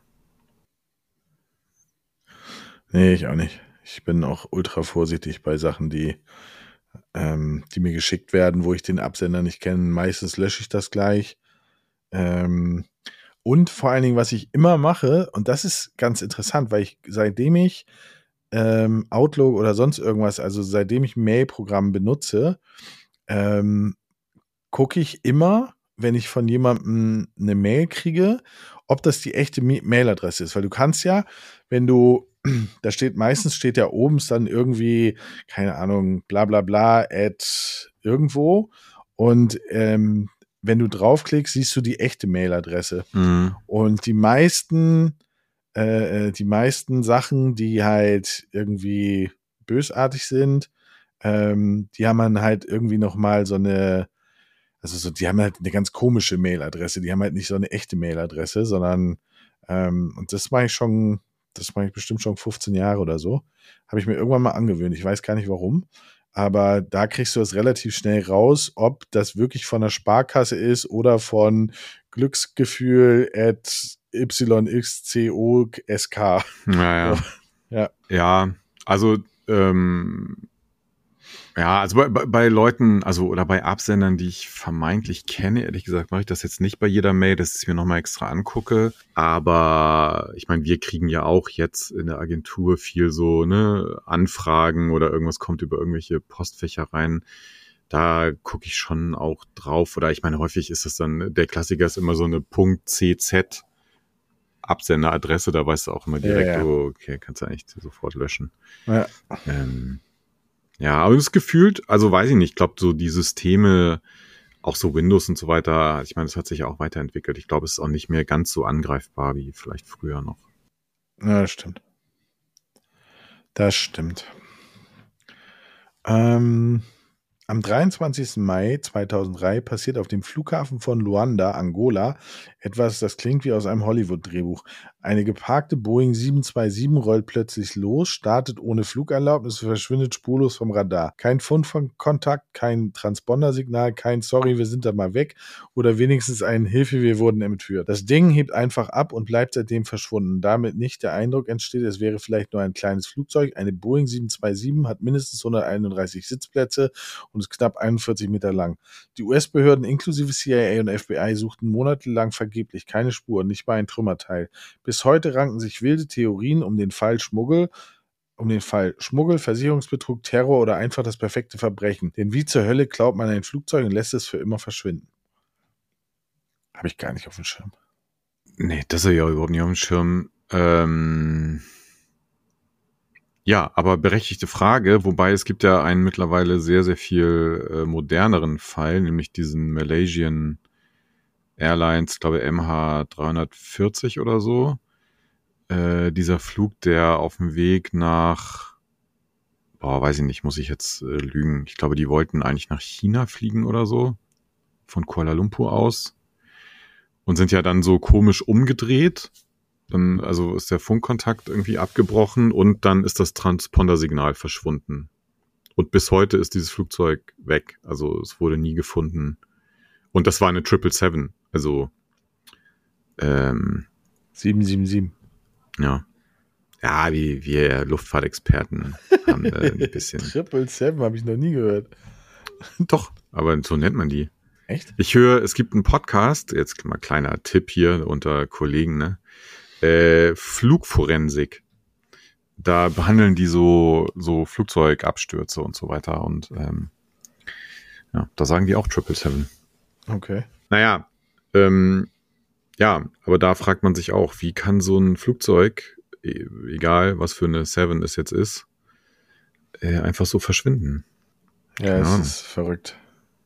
S3: Nee, ich auch nicht. Ich bin auch ultra vorsichtig bei Sachen, die, ähm, die mir geschickt werden, wo ich den Absender nicht kenne. Meistens lösche ich das gleich. Ähm, und vor allen Dingen, was ich immer mache, und das ist ganz interessant, weil ich, seitdem ich ähm, Outlook oder sonst irgendwas, also seitdem ich Mail-Programm benutze, ähm, gucke ich immer, wenn ich von jemandem eine Mail kriege, ob das die echte Mailadresse ist. Weil du kannst ja, wenn du, da steht, meistens steht ja oben dann irgendwie, keine Ahnung, bla bla bla, at irgendwo. Und ähm, wenn du draufklickst, siehst du die echte Mailadresse.
S2: Mhm.
S3: Und die meisten, äh, die meisten Sachen, die halt irgendwie bösartig sind, ähm, die haben dann halt irgendwie nochmal so eine, also so, die haben halt eine ganz komische Mailadresse. Die haben halt nicht so eine echte Mailadresse, sondern, ähm, und das mache ich schon, das mache ich bestimmt schon fünfzehn Jahre oder so. Habe ich mir irgendwann mal angewöhnt. Ich weiß gar nicht warum. Aber da kriegst du es relativ schnell raus, ob das wirklich von der Sparkasse ist oder von Glücksgefühl at Y X C O S K.
S2: Naja.
S3: So. Ja.
S2: Ja, also ähm, Ja, also bei, bei, bei Leuten, also oder bei Absendern, die ich vermeintlich kenne, ehrlich gesagt, mache ich das jetzt nicht bei jeder Mail, dass ich es mir nochmal extra angucke. Aber ich meine, wir kriegen ja auch jetzt in der Agentur viel so, ne, Anfragen oder irgendwas kommt über irgendwelche Postfächer rein. Da gucke ich schon auch drauf. Oder ich meine, häufig ist es dann, der Klassiker ist immer so eine .cz Absenderadresse, da weißt du auch immer direkt,
S3: Ja, ja.
S2: oh, okay, kannst du eigentlich sofort löschen.
S3: Ja.
S2: Ähm, Ja, aber das gefühlt, also weiß ich nicht, ich glaube, so die Systeme, auch so Windows und so weiter, ich meine, das hat sich ja auch weiterentwickelt. Ich glaube, es ist auch nicht mehr ganz so angreifbar wie vielleicht früher noch.
S3: Ja, das stimmt. Das stimmt. Ähm, am dreiundzwanzigsten Mai zweitausenddrei passiert auf dem Flughafen von Luanda, Angola, etwas, das klingt wie aus einem Hollywood-Drehbuch. Eine geparkte Boeing sieben zwei sieben rollt plötzlich los, startet ohne Flugerlaubnis und verschwindet spurlos vom Radar. Kein Fund von Kontakt, kein Transpondersignal, kein Sorry, wir sind da mal weg oder wenigstens ein Hilfe, wir wurden entführt. Das Ding hebt einfach ab und bleibt seitdem verschwunden. Damit nicht der Eindruck entsteht, es wäre vielleicht nur ein kleines Flugzeug. Eine Boeing sieben zwei sieben hat mindestens hunderteinunddreißig Sitzplätze und ist knapp einundvierzig Meter lang. Die U S-Behörden inklusive C I A und F B I suchten monatelang vergeblich keine Spur, nicht mal ein Trümmerteil. Bis heute ranken sich wilde Theorien um den Fall Schmuggel, um den Fall Schmuggel, Versicherungsbetrug, Terror oder einfach das perfekte Verbrechen. Denn wie zur Hölle klaut man ein Flugzeug und lässt es für immer verschwinden? Habe ich gar nicht auf dem Schirm.
S2: Nee, das ist ja überhaupt nicht auf dem Schirm. Ähm ja, aber berechtigte Frage, wobei es gibt ja einen mittlerweile sehr, sehr viel äh, moderneren Fall, nämlich diesen Malaysian Airlines, glaube M H dreihundertvierzig oder so. Äh, dieser Flug, der auf dem Weg nach, boah, weiß ich nicht, muss ich jetzt äh, lügen. Ich glaube, die wollten eigentlich nach China fliegen oder so, von Kuala Lumpur aus und sind ja dann so komisch umgedreht. Dann, also ist der Funkkontakt irgendwie abgebrochen und dann ist das Transpondersignal verschwunden. Und bis heute ist dieses Flugzeug weg. Also es wurde nie gefunden. Und das war eine sieben sieben sieben. Also ähm,
S3: sieben sieben sieben.
S2: Ja. Ja, wie wir Luftfahrtexperten haben äh, ein bisschen.
S3: sieben sieben sieben habe ich noch nie gehört.
S2: Doch, aber so nennt man die.
S3: Echt?
S2: Ich höre, es gibt einen Podcast, jetzt mal kleiner Tipp hier unter Kollegen, ne? Äh, Flugforensik. Da behandeln die so, so Flugzeugabstürze und so weiter und ähm, ja, da sagen die auch sieben sieben sieben.
S3: Okay.
S2: Naja, ähm, ja, aber da fragt man sich auch, wie kann so ein Flugzeug, egal was für eine Seven es jetzt ist, äh, einfach so verschwinden?
S3: Ja, es ist verrückt.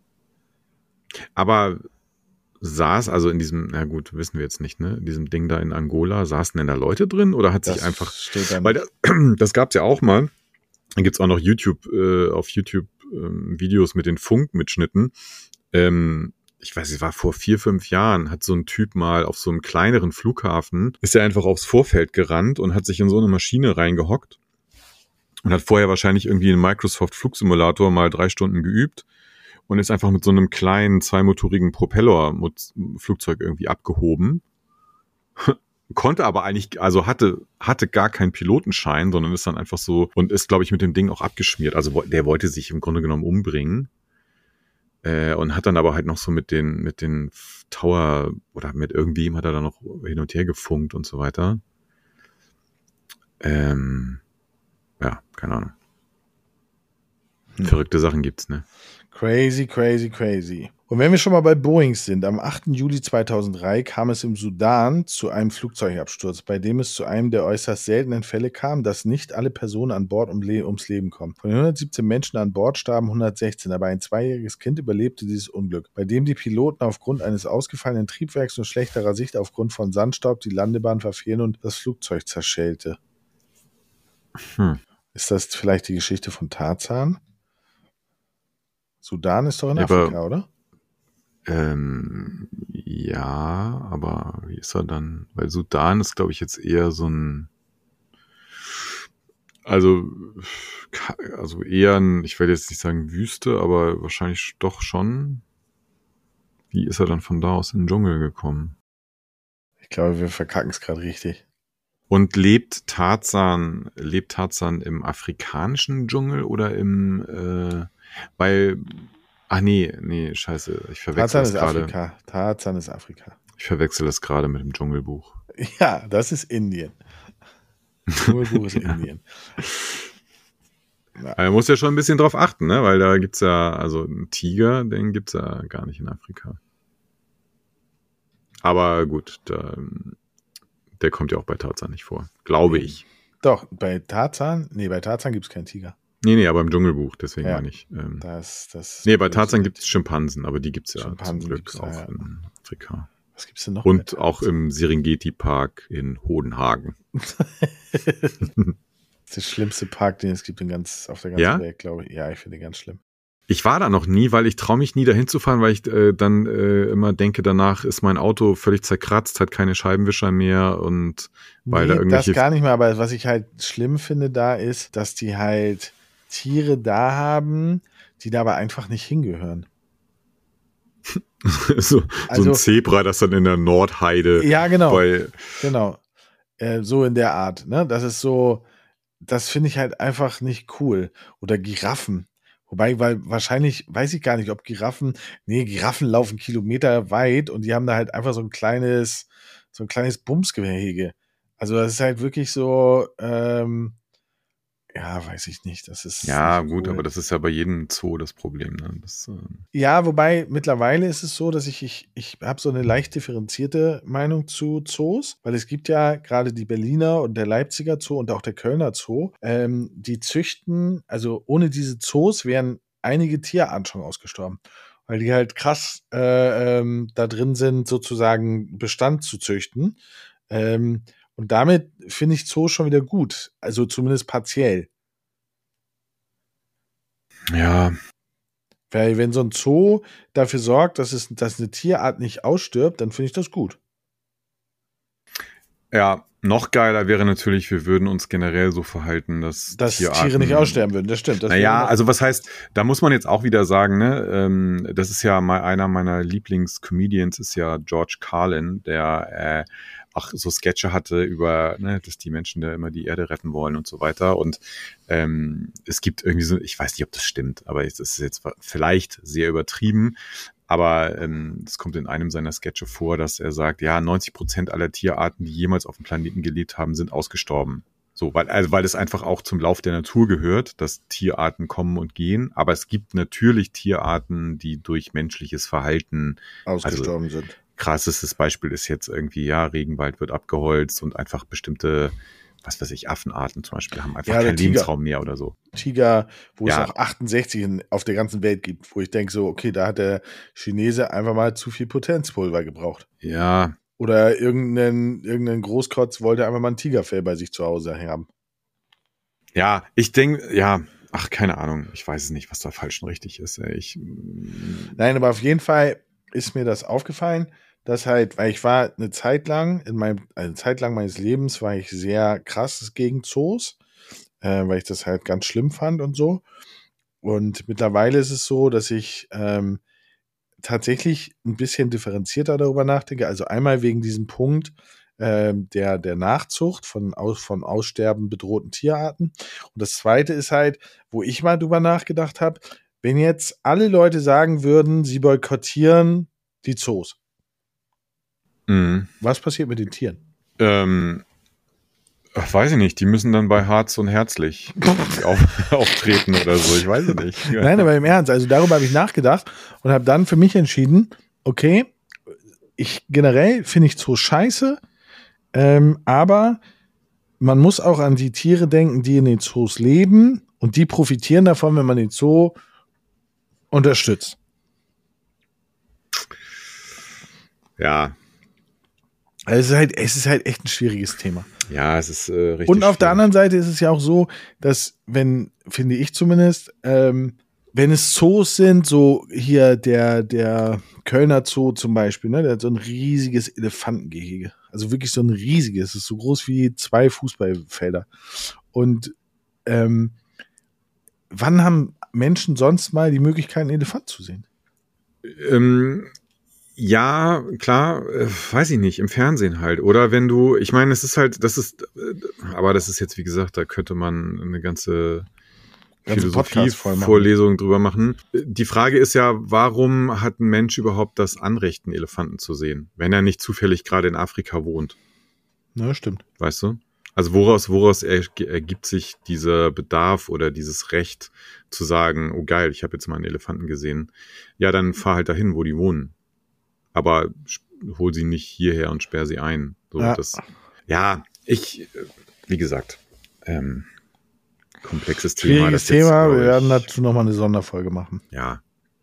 S2: Aber saß, also in diesem, na gut, wissen wir jetzt nicht, ne, in diesem Ding da in Angola, saßen denn da Leute drin oder hat
S3: Das
S2: sich einfach,
S3: steht dann
S2: weil da, das gab's ja auch mal, dann gibt's auch noch YouTube, äh, auf YouTube ähm, Videos mit den Funkmitschnitten, ähm, ich weiß, es war vor vier, fünf Jahren, hat so ein Typ mal auf so einem kleineren Flughafen, ist er einfach aufs Vorfeld gerannt und hat sich in so eine Maschine reingehockt und hat vorher wahrscheinlich irgendwie einen Microsoft Flugsimulator mal drei Stunden geübt und ist einfach mit so einem kleinen zweimotorigen Propeller-Flugzeug irgendwie abgehoben. Konnte aber eigentlich, also hatte, hatte gar keinen Pilotenschein, sondern ist dann einfach so und ist, glaube ich, mit dem Ding auch abgeschmiert. Also der wollte sich im Grunde genommen umbringen. Äh, und hat dann aber halt noch so mit den, mit den Tower oder mit irgendwem hat er dann noch hin und her gefunkt und so weiter. Ähm, ja, keine Ahnung. Hm. Verrückte Sachen gibt's, ne?
S3: Crazy, crazy, crazy. Und wenn wir schon mal bei Boeings sind, am achten Juli zweitausenddrei kam es im Sudan zu einem Flugzeugabsturz, bei dem es zu einem der äußerst seltenen Fälle kam, dass nicht alle Personen an Bord um Le- ums Leben kommen. Von den hundertsiebzehn Menschen an Bord starben hundertsechzehn, aber ein zweijähriges Kind überlebte dieses Unglück, bei dem die Piloten aufgrund eines ausgefallenen Triebwerks und schlechterer Sicht aufgrund von Sandstaub die Landebahn verfehlen und das Flugzeug zerschellte.
S2: Hm.
S3: Ist das vielleicht die Geschichte von Tarzan? Sudan ist doch in
S2: Ja,
S3: Afrika,
S2: aber,
S3: oder?
S2: Ähm, ja, aber wie ist er dann? Weil Sudan ist, glaube ich, jetzt eher so ein, also, also eher ein, ich werde jetzt nicht sagen Wüste, aber wahrscheinlich doch schon. Wie ist er dann von da aus in den Dschungel gekommen?
S3: Ich glaube, wir verkacken es gerade richtig.
S2: Und lebt Tarzan, lebt Tarzan im afrikanischen Dschungel oder im, äh, weil, ach nee, nee, scheiße, ich verwechsel
S3: Tarzan
S2: das
S3: ist
S2: gerade.
S3: Afrika. Tarzan ist Afrika.
S2: Ich verwechsel das gerade mit dem Dschungelbuch.
S3: Ja, das ist Indien. Dschungelbuch ist Indien.
S2: Ja. Man muss ja schon ein bisschen drauf achten, ne? Weil da gibt's ja, also einen Tiger, den gibt's ja gar nicht in Afrika. Aber gut, da, der kommt ja auch bei Tarzan nicht vor, glaube ich.
S3: Doch, bei Tarzan, nee, bei Tarzan gibt es keinen Tiger.
S2: Nee, nee, aber im Dschungelbuch, deswegen
S3: ja,
S2: meine ich. Ähm,
S3: das, das
S2: nee, bei Tarzan gibt es Schimpansen, aber die gibt es ja
S3: Schimpansen
S2: zum Glück
S3: da,
S2: auch
S3: ja.
S2: in Afrika.
S3: Was gibt's denn noch?
S2: Und auch im Serengeti-Park in Hodenhagen.
S3: Das ist der schlimmste Park, den es gibt in ganz, auf der ganzen
S2: Ja?
S3: Welt, glaube ich. Ja, ich finde den ganz schlimm.
S2: Ich war da noch nie, weil ich traue mich nie dahin zu fahren, weil ich äh, dann äh, immer denke, danach ist mein Auto völlig zerkratzt, hat keine Scheibenwischer mehr und weil
S3: nee,
S2: da irgendwelche...
S3: das gar nicht mehr, aber was ich halt schlimm finde da ist, dass die halt Tiere da haben, die da aber einfach nicht hingehören.
S2: so,
S3: Also,
S2: so ein Zebra, das dann in der Nordheide...
S3: Ja, genau,
S2: Weil,
S3: genau. Äh, so in der Art, ne? Das ist so, das finde ich halt einfach nicht cool. Oder Giraffen. Wobei, weil wahrscheinlich, weiß ich gar nicht, ob Giraffen, nee, Giraffen laufen Kilometer weit und die haben da halt einfach so ein kleines, so ein kleines Bumsgehege. Also das ist halt wirklich so, ähm, ja, weiß ich nicht, das ist
S2: ja,
S3: nicht
S2: gut,
S3: cool.
S2: aber das ist ja bei jedem Zoo das Problem. Ne? Das, ähm
S3: Ja, wobei mittlerweile ist es so, dass ich, ich, ich habe so eine leicht differenzierte Meinung zu Zoos, weil es gibt ja gerade die Berliner und der Leipziger Zoo und auch der Kölner Zoo, ähm, die züchten, also ohne diese Zoos wären einige Tierarten schon ausgestorben, weil die halt krass äh, ähm, da drin sind, sozusagen Bestand zu züchten. Ähm, und damit finde ich Zoos schon wieder gut, also zumindest partiell.
S2: Ja.
S3: Weil wenn so ein Zoo dafür sorgt, dass, es, dass eine Tierart nicht ausstirbt, dann finde ich das gut.
S2: Ja, noch geiler wäre natürlich, wir würden uns generell so verhalten, dass,
S3: dass
S2: Tierarten,
S3: Tiere nicht aussterben würden. Das stimmt. Das
S2: naja, also was heißt, da muss man jetzt auch wieder sagen, ne, ähm, das ist ja mal einer meiner Lieblingscomedians, ist ja George Carlin, der äh, auch so Sketche hatte über, ne, dass die Menschen da immer die Erde retten wollen und so weiter. Und ähm, es gibt irgendwie so, ich weiß nicht, ob das stimmt, aber es ist jetzt vielleicht sehr übertrieben. Aber ähm, es kommt in einem seiner Sketche vor, dass er sagt, ja, neunzig Prozent aller Tierarten, die jemals auf dem Planeten gelebt haben, sind ausgestorben. So, weil, also, weil es einfach auch zum Lauf der Natur gehört, dass Tierarten kommen und gehen. Aber es gibt natürlich Tierarten, die durch menschliches Verhalten
S3: ausgestorben
S2: also,
S3: sind.
S2: Krassestes Beispiel ist jetzt irgendwie, ja, Regenwald wird abgeholzt und einfach bestimmte, was weiß ich, Affenarten zum Beispiel haben einfach
S3: Ja, der
S2: keinen
S3: Tiger.
S2: Lebensraum mehr oder so.
S3: Tiger, wo
S2: Ja.
S3: es auch achtundsechzig in, auf der ganzen Welt gibt, wo ich denke so, okay, da hat der Chinese einfach mal zu viel Potenzpulver gebraucht.
S2: Ja,
S3: Oder irgendein, irgendein Großkotz wollte einfach mal ein Tigerfell bei sich zu Hause haben.
S2: ja, ich denke, ja, ach, keine Ahnung, ich weiß es nicht, was da falsch und richtig ist. ey. Ich,
S3: Nein, aber auf jeden Fall ist mir das aufgefallen, dass halt, weil ich war eine Zeit lang, in meinem, eine Zeit lang meines Lebens war ich sehr krass gegen Zoos, äh, weil ich das halt ganz schlimm fand und so. Und mittlerweile ist es so, dass ich ähm, tatsächlich ein bisschen differenzierter darüber nachdenke. Also einmal wegen diesem Punkt ähm, der, der Nachzucht von, aus, von Aussterben bedrohten Tierarten. Und das zweite ist halt, wo ich mal drüber nachgedacht habe, wenn jetzt alle Leute sagen würden, sie boykottieren die Zoos,
S2: mh,
S3: was passiert mit den Tieren?
S2: ähm, ach, weiß ich nicht, die müssen dann bei Harz und Herzlich auf, auftreten oder so, ich weiß es nicht.
S3: Nein, aber im Ernst, also darüber habe ich nachgedacht und habe dann für mich entschieden, okay, ich generell finde ich Zoos scheiße, ähm, aber man muss auch an die Tiere denken, die in den Zoos leben und die profitieren davon, wenn man den Zoo unterstützt.
S2: Ja,
S3: Also es ist halt, es ist halt echt ein schwieriges Thema.
S2: ja, es ist äh, richtig.
S3: Und auf der
S2: schwierig.
S3: anderen Seite ist es ja auch so, dass, wenn, finde ich zumindest, ähm, wenn es Zoos sind, so hier der, der Kölner Zoo zum Beispiel, ne, der hat so ein riesiges Elefantengehege. Also wirklich so ein riesiges, es ist so groß wie zwei Fußballfelder. Und ähm, wann haben Menschen sonst mal die Möglichkeit, einen Elefant zu sehen?
S2: Ähm, Ja, klar, äh, weiß ich nicht, im Fernsehen halt. Oder wenn du, ich meine, es ist halt, das ist, äh, aber das ist jetzt, wie gesagt, da könnte man eine ganze Philosophie-Vorlesung drüber machen. Die Frage ist ja, warum hat ein Mensch überhaupt das Anrecht, einen Elefanten zu sehen, wenn er nicht zufällig gerade in Afrika wohnt?
S3: Na, stimmt.
S2: Weißt du? Also woraus, woraus ergibt sich dieser Bedarf oder dieses Recht zu sagen, oh geil, ich habe jetzt mal einen Elefanten gesehen. Ja, dann fahr halt dahin, wo die wohnen. Aber hol sie nicht hierher und sperr sie ein. So,
S3: ja.
S2: Das, ja, ich, wie gesagt, ähm, komplexes Thema.
S3: Schwieriges Thema, wir werden dazu nochmal eine Sonderfolge machen.
S2: Ja.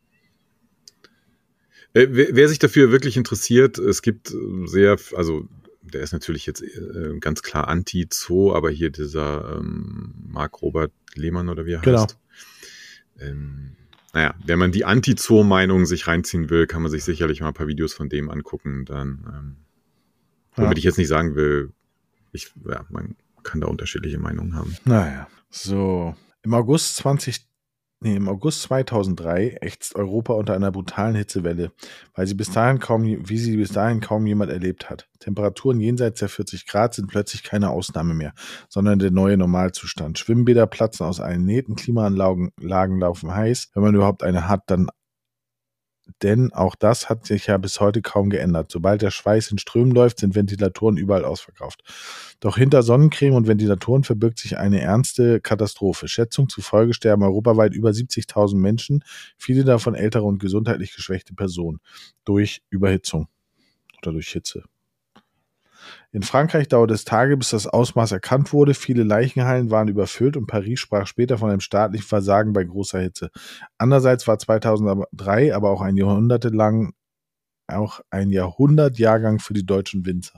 S2: Äh, wer, wer sich dafür wirklich interessiert, es gibt sehr, also der ist natürlich jetzt äh, ganz klar anti-Zoo, aber hier dieser ähm, Marc-Robert Lehmann oder wie er
S3: genau.
S2: heißt. Ähm, naja, wenn man die Anti-Zoo-Meinung sich reinziehen will, kann man sich sicherlich mal ein paar Videos von dem angucken. Dann, ähm, womit ja. ich jetzt nicht sagen will, ich, ja, man kann da unterschiedliche Meinungen haben.
S3: Naja, so. Im August zwanzig, nee, im August zweitausenddrei ächzt Europa unter einer brutalen Hitzewelle, weil sie bis dahin kaum, wie sie bis dahin kaum jemand erlebt hat. Temperaturen jenseits der vierzig Grad sind plötzlich keine Ausnahme mehr, sondern der neue Normalzustand. Schwimmbäder platzen aus allen Nähten, Klimaanlagen Lagen laufen heiß, wenn man überhaupt eine hat, dann denn auch das hat sich ja bis heute kaum geändert. Sobald der Schweiß in Strömen läuft, sind Ventilatoren überall ausverkauft. Doch hinter Sonnencreme und Ventilatoren verbirgt sich eine ernste Katastrophe. Schätzung zufolge sterben europaweit über siebzigtausend Menschen, viele davon ältere und gesundheitlich geschwächte Personen, durch Überhitzung oder durch Hitze. In Frankreich dauerte es Tage, bis das Ausmaß erkannt wurde. Viele Leichenhallen waren überfüllt und Paris sprach später von einem staatlichen Versagen bei großer Hitze. Andererseits war zweitausenddrei aber auch ein jahrhundertelang, auch ein Jahrhundertjahrgang für die deutschen Winzer.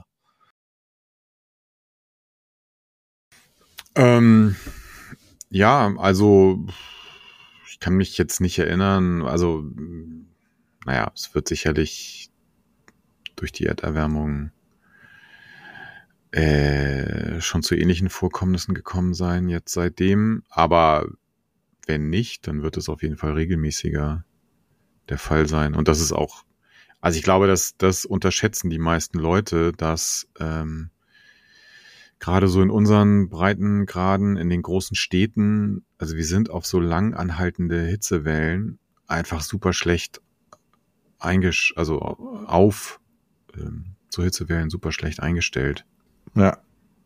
S2: Ähm, ja, also ich kann mich jetzt nicht erinnern. Also, naja, es wird sicherlich durch die Erderwärmung Äh, schon zu ähnlichen Vorkommnissen gekommen sein jetzt seitdem, aber wenn nicht, dann wird es auf jeden Fall regelmäßiger der Fall sein. Und das ist auch, also ich glaube, dass das unterschätzen die meisten Leute, dass ähm, gerade so in unseren Breitengraden, in den großen Städten, also wir sind auf so lang anhaltende Hitzewellen einfach super schlecht eingesch, also auf ähm, so Hitzewellen super schlecht eingestellt.
S3: Ja.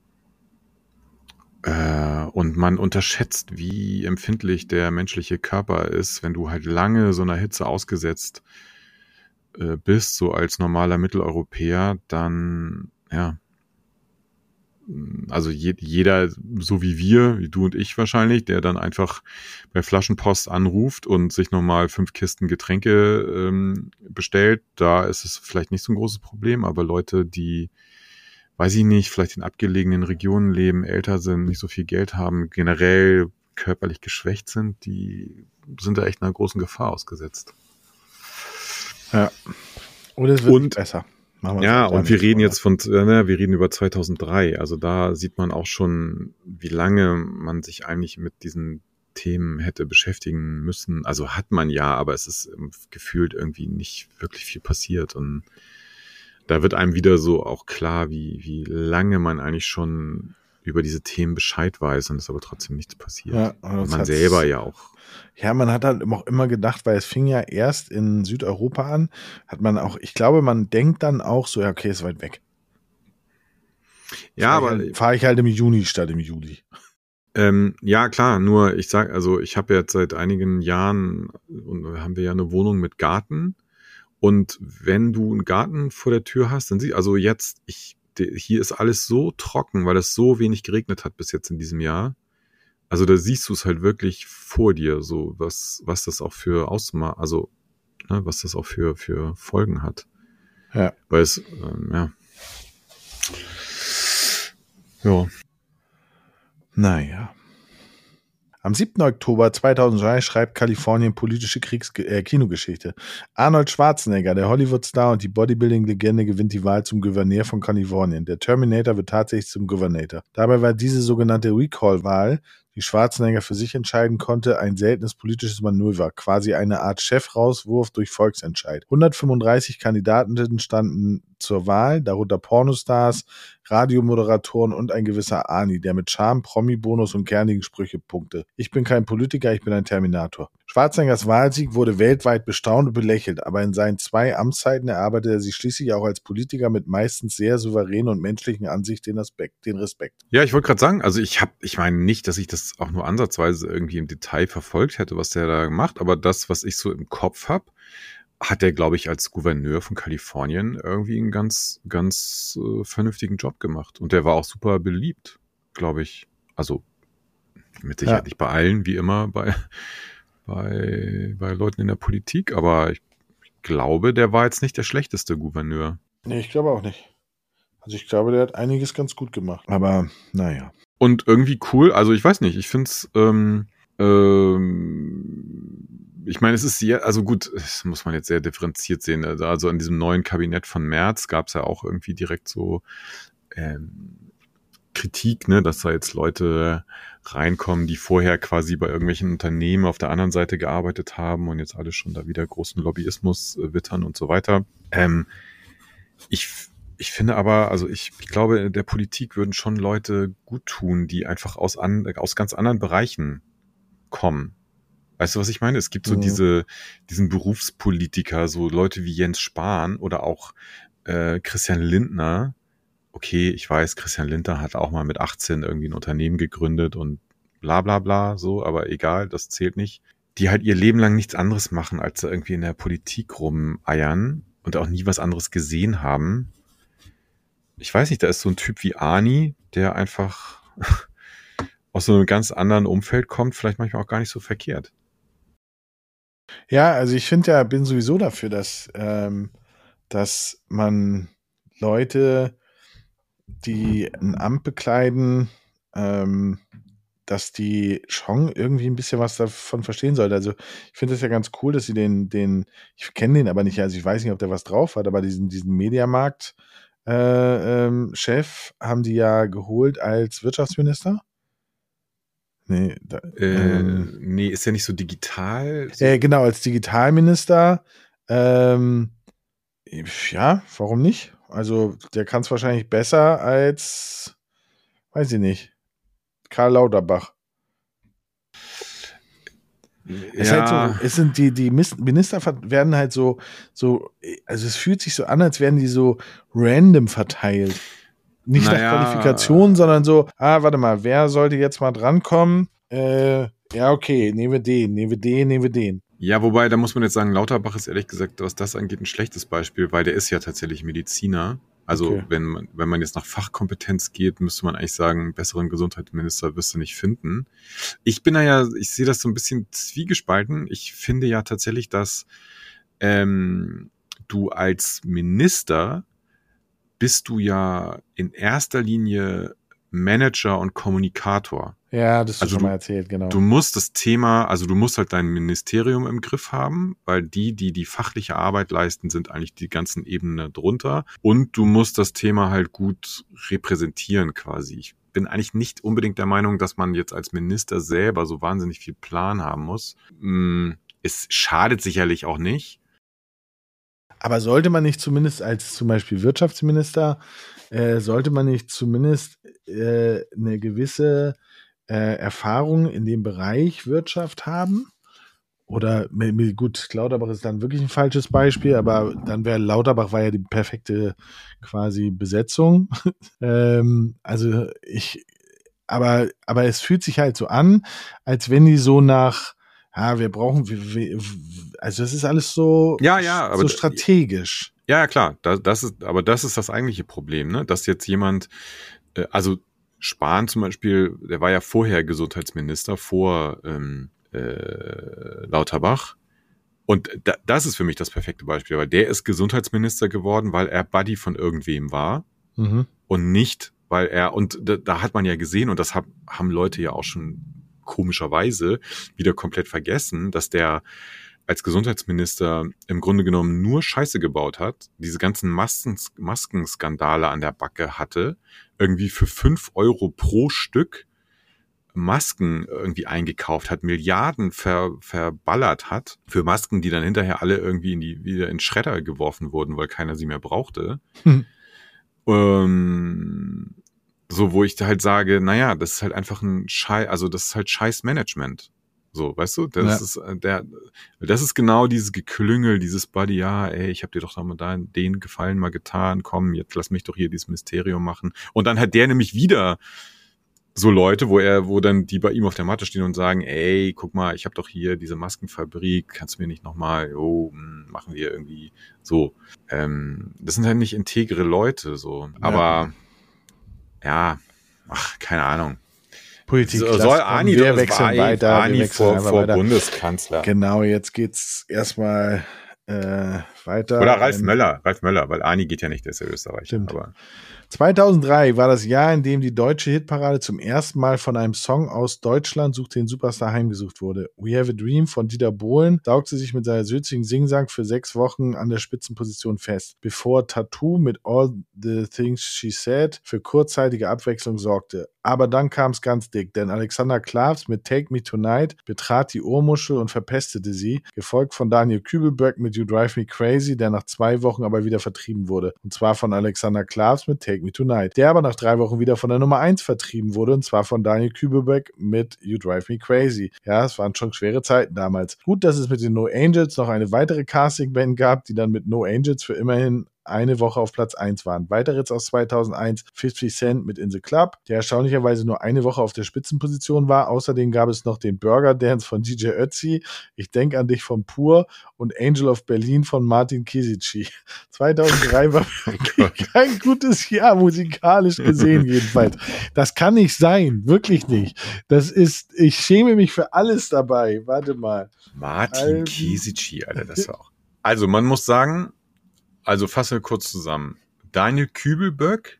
S2: Äh, und man unterschätzt, wie empfindlich der menschliche Körper ist, wenn du halt lange so einer Hitze ausgesetzt äh, bist, so als normaler Mitteleuropäer, dann, ja, also je, jeder, so wie wir, wie du und ich wahrscheinlich, der dann einfach bei Flaschenpost anruft und sich nochmal fünf Kisten Getränke ähm, bestellt, da ist es vielleicht nicht so ein großes Problem, aber Leute, die weiß ich nicht, vielleicht in abgelegenen Regionen leben, älter sind, nicht so viel Geld haben, generell körperlich geschwächt sind, die sind da echt einer großen Gefahr ausgesetzt.
S3: Ja. Oder es wird
S2: und,
S3: besser.
S2: Ja, und wir reden jetzt von, äh, wir reden über zweitausenddrei. Also da sieht man auch schon, wie lange man sich eigentlich mit diesen Themen hätte beschäftigen müssen. Also hat man ja, aber es ist gefühlt irgendwie nicht wirklich viel passiert. Und da wird einem wieder so auch klar, wie, wie lange man eigentlich schon über diese Themen Bescheid weiß und es aber trotzdem nichts passiert. Ja, und, und man selber ja auch.
S3: Ja, man hat halt auch immer gedacht, weil es fing ja erst in Südeuropa an, hat man auch, ich glaube, man denkt dann auch so, ja, okay, ist weit weg.
S2: Ja,
S3: fahr
S2: aber
S3: halt, fahre ich halt im Juni statt im Juli.
S2: Ähm, ja, klar, nur ich sag, also ich habe jetzt seit einigen Jahren, und haben wir ja eine Wohnung mit Garten. Und wenn du einen Garten vor der Tür hast, dann siehst also jetzt, ich, hier ist alles so trocken, weil es so wenig geregnet hat bis jetzt in diesem Jahr. Also da siehst du es halt wirklich vor dir, so was, was das auch für Ausma, also ne, was das auch für für Folgen hat.
S3: Ja.
S2: Weil es, ähm, ja. Ja.
S3: Naja. Am siebten Oktober zweitausenddrei schreibt Kalifornien politische Kriegs- äh, Kinogeschichte. Arnold Schwarzenegger, der Hollywood-Star und die Bodybuilding-Legende, gewinnt die Wahl zum Gouverneur von Kalifornien. Der Terminator wird tatsächlich zum Gouverneur. Dabei war diese sogenannte Recall-Wahl die Schwarzenegger für sich entscheiden konnte, ein seltenes politisches Manöver, quasi eine Art Chefrauswurf durch Volksentscheid. hundertfünfunddreißig Kandidaten standen zur Wahl, darunter Pornostars, Radiomoderatoren und ein gewisser Ani, der mit Charme, Promi-Bonus und kernigen Sprüche punkte. Ich bin kein Politiker, ich bin ein Terminator. Schwarzeneggers Wahlsieg wurde weltweit bestaunt und belächelt, aber in seinen zwei Amtszeiten erarbeitete er sich schließlich auch als Politiker mit meistens sehr souveränen und menschlichen Ansicht den Respekt. Den Respekt.
S2: Ja, ich wollte gerade sagen, also ich habe, ich meine nicht, dass ich das auch nur ansatzweise irgendwie im Detail verfolgt hätte, was der da gemacht, aber das, was ich so im Kopf habe, hat er, glaube ich, als Gouverneur von Kalifornien irgendwie einen ganz, ganz äh, vernünftigen Job gemacht. Und der war auch super beliebt, glaube ich. Also mit Sicherheit ja. nicht bei allen, wie immer bei, bei, bei Leuten in der Politik, aber ich, ich glaube, der war jetzt nicht der schlechteste Gouverneur.
S3: Nee, ich glaube auch nicht. Also ich glaube, der hat einiges ganz gut gemacht. Aber naja.
S2: Und irgendwie cool, also ich weiß nicht, ich finde es, ähm, ähm, ich meine, es ist sehr, also gut, das muss man jetzt sehr differenziert sehen. Also in diesem neuen Kabinett von Merz gab es ja auch irgendwie direkt so ähm, Kritik, ne, dass da jetzt Leute reinkommen, die vorher quasi bei irgendwelchen Unternehmen auf der anderen Seite gearbeitet haben und jetzt alle schon da wieder großen Lobbyismus äh, wittern und so weiter. Ähm, ich Ich finde aber, also ich, ich glaube, in der Politik würden schon Leute gut tun, die einfach aus, an, aus ganz anderen Bereichen kommen. Weißt du, was ich meine? Es gibt so mhm. diese, diesen Berufspolitiker, so Leute wie Jens Spahn oder auch äh, Christian Lindner. Okay, ich weiß, Christian Lindner hat auch mal mit achtzehn irgendwie ein Unternehmen gegründet und bla bla bla, so, aber egal, das zählt nicht. Die halt ihr Leben lang nichts anderes machen, als da irgendwie in der Politik rumeiern und auch nie was anderes gesehen haben. Ich weiß nicht, da ist so ein Typ wie Ani, der einfach aus so einem ganz anderen Umfeld kommt, vielleicht manchmal auch gar nicht so verkehrt.
S3: Ja, also ich finde ja, bin sowieso dafür, dass, ähm, dass man Leute, die ein Amt bekleiden, ähm, dass die schon irgendwie ein bisschen was davon verstehen sollte. Also ich finde das ja ganz cool, dass sie den, den, ich kenne den aber nicht, also ich weiß nicht, ob der was drauf hat, aber diesen, diesen Mediamarkt Äh, ähm, Chef haben die ja geholt als Wirtschaftsminister. Nee, da,
S2: äh,
S3: ähm,
S2: nee, ist ja nicht so digital. So.
S3: Äh, genau, als Digitalminister. Ähm, ja, warum nicht? Also der kann es wahrscheinlich besser als, weiß ich nicht, Karl Lauterbach. Ja. Es, halt so, es sind die, die Minister werden halt so, so, also es fühlt sich so an, als wären die so random verteilt. Nicht naja. nach Qualifikation, sondern so, ah, warte mal, wer sollte jetzt mal drankommen? Äh, ja, okay, nehmen wir den, nehmen wir den, nehmen wir den.
S2: Ja, wobei, da muss man jetzt sagen, Lauterbach ist ehrlich gesagt, was das angeht, ein schlechtes Beispiel, weil der ist ja tatsächlich Mediziner. Also okay. wenn man, wenn man jetzt nach Fachkompetenz geht, müsste man eigentlich sagen, einen besseren Gesundheitsminister wirst du nicht finden. Ich bin da ja, ich sehe das so ein bisschen zwiegespalten. Ich finde ja tatsächlich, dass ähm, du als Minister bist du ja in erster Linie Manager und Kommunikator.
S3: Ja, das hast
S2: also
S3: du schon mal erzählt, genau.
S2: Du musst das Thema, also du musst halt dein Ministerium im Griff haben, weil die, die die fachliche Arbeit leisten, sind eigentlich die ganzen Ebenen drunter. Und du musst das Thema halt gut repräsentieren quasi. Ich bin eigentlich nicht unbedingt der Meinung, dass man jetzt als Minister selber so wahnsinnig viel Plan haben muss. Es schadet sicherlich auch nicht.
S3: Aber sollte man nicht zumindest als zum Beispiel Wirtschaftsminister, äh, sollte man nicht zumindest äh, eine gewisse äh, Erfahrung in dem Bereich Wirtschaft haben? Oder gut, Lauterbach ist dann wirklich ein falsches Beispiel, aber dann wäre Lauterbach war ja die perfekte quasi Besetzung. ähm, also ich, aber, aber es fühlt sich halt so an, als wenn die so nach ja, wir brauchen, also das ist alles so,
S2: ja, ja, aber
S3: so strategisch.
S2: Ja, ja, klar, das, das ist, aber das ist das eigentliche Problem, ne? Dass jetzt jemand, äh, also Spahn zum Beispiel, der war ja vorher Gesundheitsminister, vor ähm, äh, Lauterbach. Und da, das ist für mich das perfekte Beispiel, weil der ist Gesundheitsminister geworden, weil er Buddy von irgendwem war mhm. und nicht, weil er, und da, da hat man ja gesehen, und das hab, haben Leute ja auch schon komischerweise wieder komplett vergessen, dass der als Gesundheitsminister im Grunde genommen nur Scheiße gebaut hat, diese ganzen Masken, Maskenskandale an der Backe hatte, irgendwie für fünf Euro pro Stück Masken irgendwie eingekauft hat, Milliarden ver, verballert hat für Masken, die dann hinterher alle irgendwie in die, wieder in Schredder geworfen wurden, weil keiner sie mehr brauchte. Hm. Ähm, so, wo ich halt sage, naja, das ist halt einfach ein Scheiß, also das ist halt Scheiß-Management. So, weißt du, das ja. ist der, das ist genau dieses Geklüngel, dieses Buddy, ja, ey, ich hab dir doch da mal da den Gefallen mal getan, komm, jetzt lass mich doch hier dieses Mysterium machen. Und dann hat der nämlich wieder so Leute, wo er, wo dann die bei ihm auf der Matte stehen und sagen, ey, guck mal, ich habe doch hier diese Maskenfabrik, kannst du mir nicht nochmal, oh, machen wir irgendwie so. Ähm, das sind halt nicht integre Leute, so. Ja. Aber ja, ach, keine Ahnung.
S3: Politik.
S2: So, soll Arni
S3: wir wechseln weiter.
S2: Arni
S3: wir wechseln
S2: vor, vor
S3: weiter.
S2: Bundeskanzler.
S3: Genau, jetzt geht's erstmal äh, weiter.
S2: Oder Ralf ähm, Möller, Ralf Möller, weil Arni geht ja nicht, der ist ja Österreicher.
S3: Stimmt.
S2: Aber
S3: zweitausenddrei war das Jahr, in dem die deutsche Hitparade zum ersten Mal von einem Song aus Deutschland sucht den Superstar heimgesucht wurde. We Have a Dream von Dieter Bohlen saugte sich mit seiner süßigen Singsang für sechs Wochen an der Spitzenposition fest, bevor Tattoo mit All the Things She Said für kurzzeitige Abwechslung sorgte. Aber dann kam es ganz dick, denn Alexander Klavs mit Take Me Tonight betrat die Ohrmuschel und verpestete sie, gefolgt von Daniel Kübelberg mit You Drive Me Crazy, der nach zwei Wochen aber wieder vertrieben wurde. Und zwar von Alexander Klavs mit Take Me Tonight, der aber nach drei Wochen wieder von der Nummer eins vertrieben wurde, und zwar von Daniel Kübelberg mit You Drive Me Crazy. Ja, es waren schon schwere Zeiten damals. Gut, dass es mit den No Angels noch eine weitere Casting-Band gab, die dann mit No Angels für immerhin eine Woche auf Platz eins waren. Weiter jetzt aus zweitausendeins fifty Cent mit In the Club, der erstaunlicherweise nur eine Woche auf der Spitzenposition war. Außerdem gab es noch den Burger Dance von D J Ötzi, Ich denk an dich von Pur und Angel of Berlin von Martin Kisici. zweitausenddrei war wirklich kein gutes Jahr, musikalisch gesehen jedenfalls. Das kann nicht sein, wirklich nicht. Das ist, ich schäme mich für alles dabei. Warte mal.
S2: Martin ähm, Kisici, Alter, das war auch. Also man muss sagen, also fassen wir kurz zusammen. Daniel Kübelberg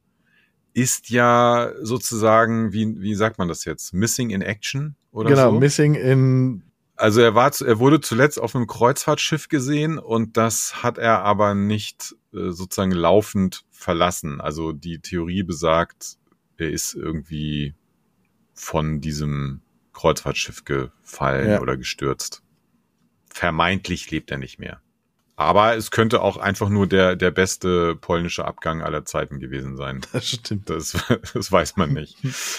S2: ist ja sozusagen, wie, wie sagt man das jetzt? Missing in Action oder
S3: genau,
S2: so?
S3: Genau, Missing in...
S2: Also er war, er wurde zuletzt auf einem Kreuzfahrtschiff gesehen und das hat er aber nicht äh, sozusagen laufend verlassen. Also die Theorie besagt, er ist irgendwie von diesem Kreuzfahrtschiff gefallen ja. oder gestürzt. Vermeintlich lebt er nicht mehr. Aber es könnte auch einfach nur der, der beste polnische Abgang aller Zeiten gewesen sein.
S3: Das stimmt.
S2: Das, das weiß man nicht.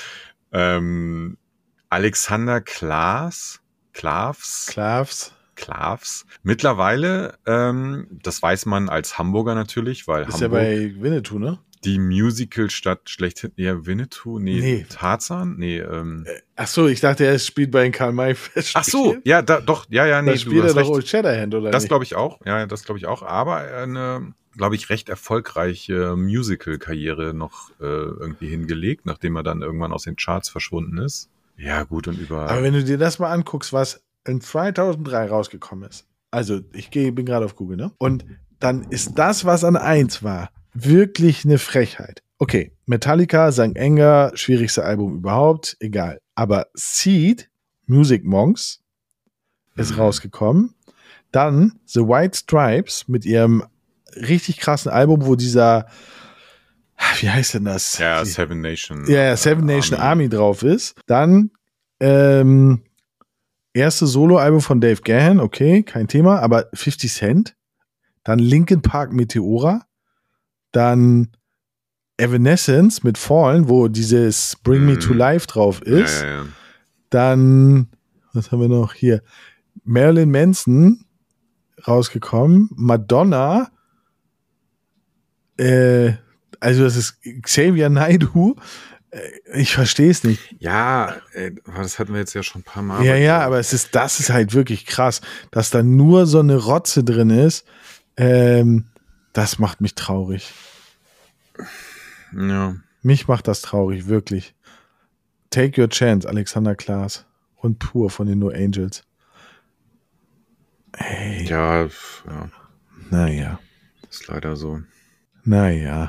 S2: ähm, Alexander Klavs, Klavs,
S3: Klavs,
S2: Klavs. Mittlerweile, ähm, das weiß man als Hamburger natürlich, weil
S3: ist
S2: Hamburg...
S3: ja bei Winnetou, ne?
S2: Die Musical-Stadt schlechthin, ja, Winnetou? Nee,
S3: nee.
S2: Tarzan? Nee, ähm.
S3: Ach so, ich dachte, er spielt bei den Karl-May-Festspielen.
S2: Ach so, ja, da, doch, ja, ja, nee,
S3: da spielt er doch Old Shatterhand, oder
S2: das
S3: nicht?
S2: glaube ich auch, ja, das glaube ich auch, aber eine, glaube ich, recht erfolgreiche Musical-Karriere noch äh, irgendwie hingelegt, nachdem er dann irgendwann aus den Charts verschwunden ist. Ja, gut, und über...
S3: Aber wenn du dir das mal anguckst, was in zweitausenddrei rausgekommen ist, also ich geh, bin gerade auf Google, ne? Und dann ist das, was an eins war, wirklich eine Frechheit. Okay, Metallica, Sankt Anger, schwierigste Album überhaupt, egal. Aber Seed, Music Monks, ist mhm. rausgekommen. Dann The White Stripes mit ihrem richtig krassen Album, wo dieser, wie heißt denn das?
S2: Ja,
S3: Die,
S2: Seven Nation.
S3: Ja, Seven Nation Army. Army drauf ist. Dann ähm, erste Soloalbum von Dave Gahan, okay, kein Thema, aber fifty Cent. Dann Linkin Park Meteora. Dann Evanescence mit Fallen, wo dieses Bring mm. Me to Life drauf ist.
S2: Ja, ja, ja.
S3: Dann, was haben wir noch hier? Marilyn Manson rausgekommen. Madonna. Äh, also das ist Xavier Naidoo. Ich verstehe es nicht.
S2: Ja, ey, das hatten wir jetzt ja schon ein paar Mal.
S3: Ja, ja, aber es ist, das ist halt wirklich krass, dass da nur so eine Rotze drin ist. Ähm, das macht mich traurig.
S2: Ja.
S3: Mich macht das traurig, wirklich. Take Your Chance, Alexander Klaas und Pur von den No Angels. Hey.
S2: Ja, ja.
S3: Naja.
S2: Ist leider so.
S3: Naja.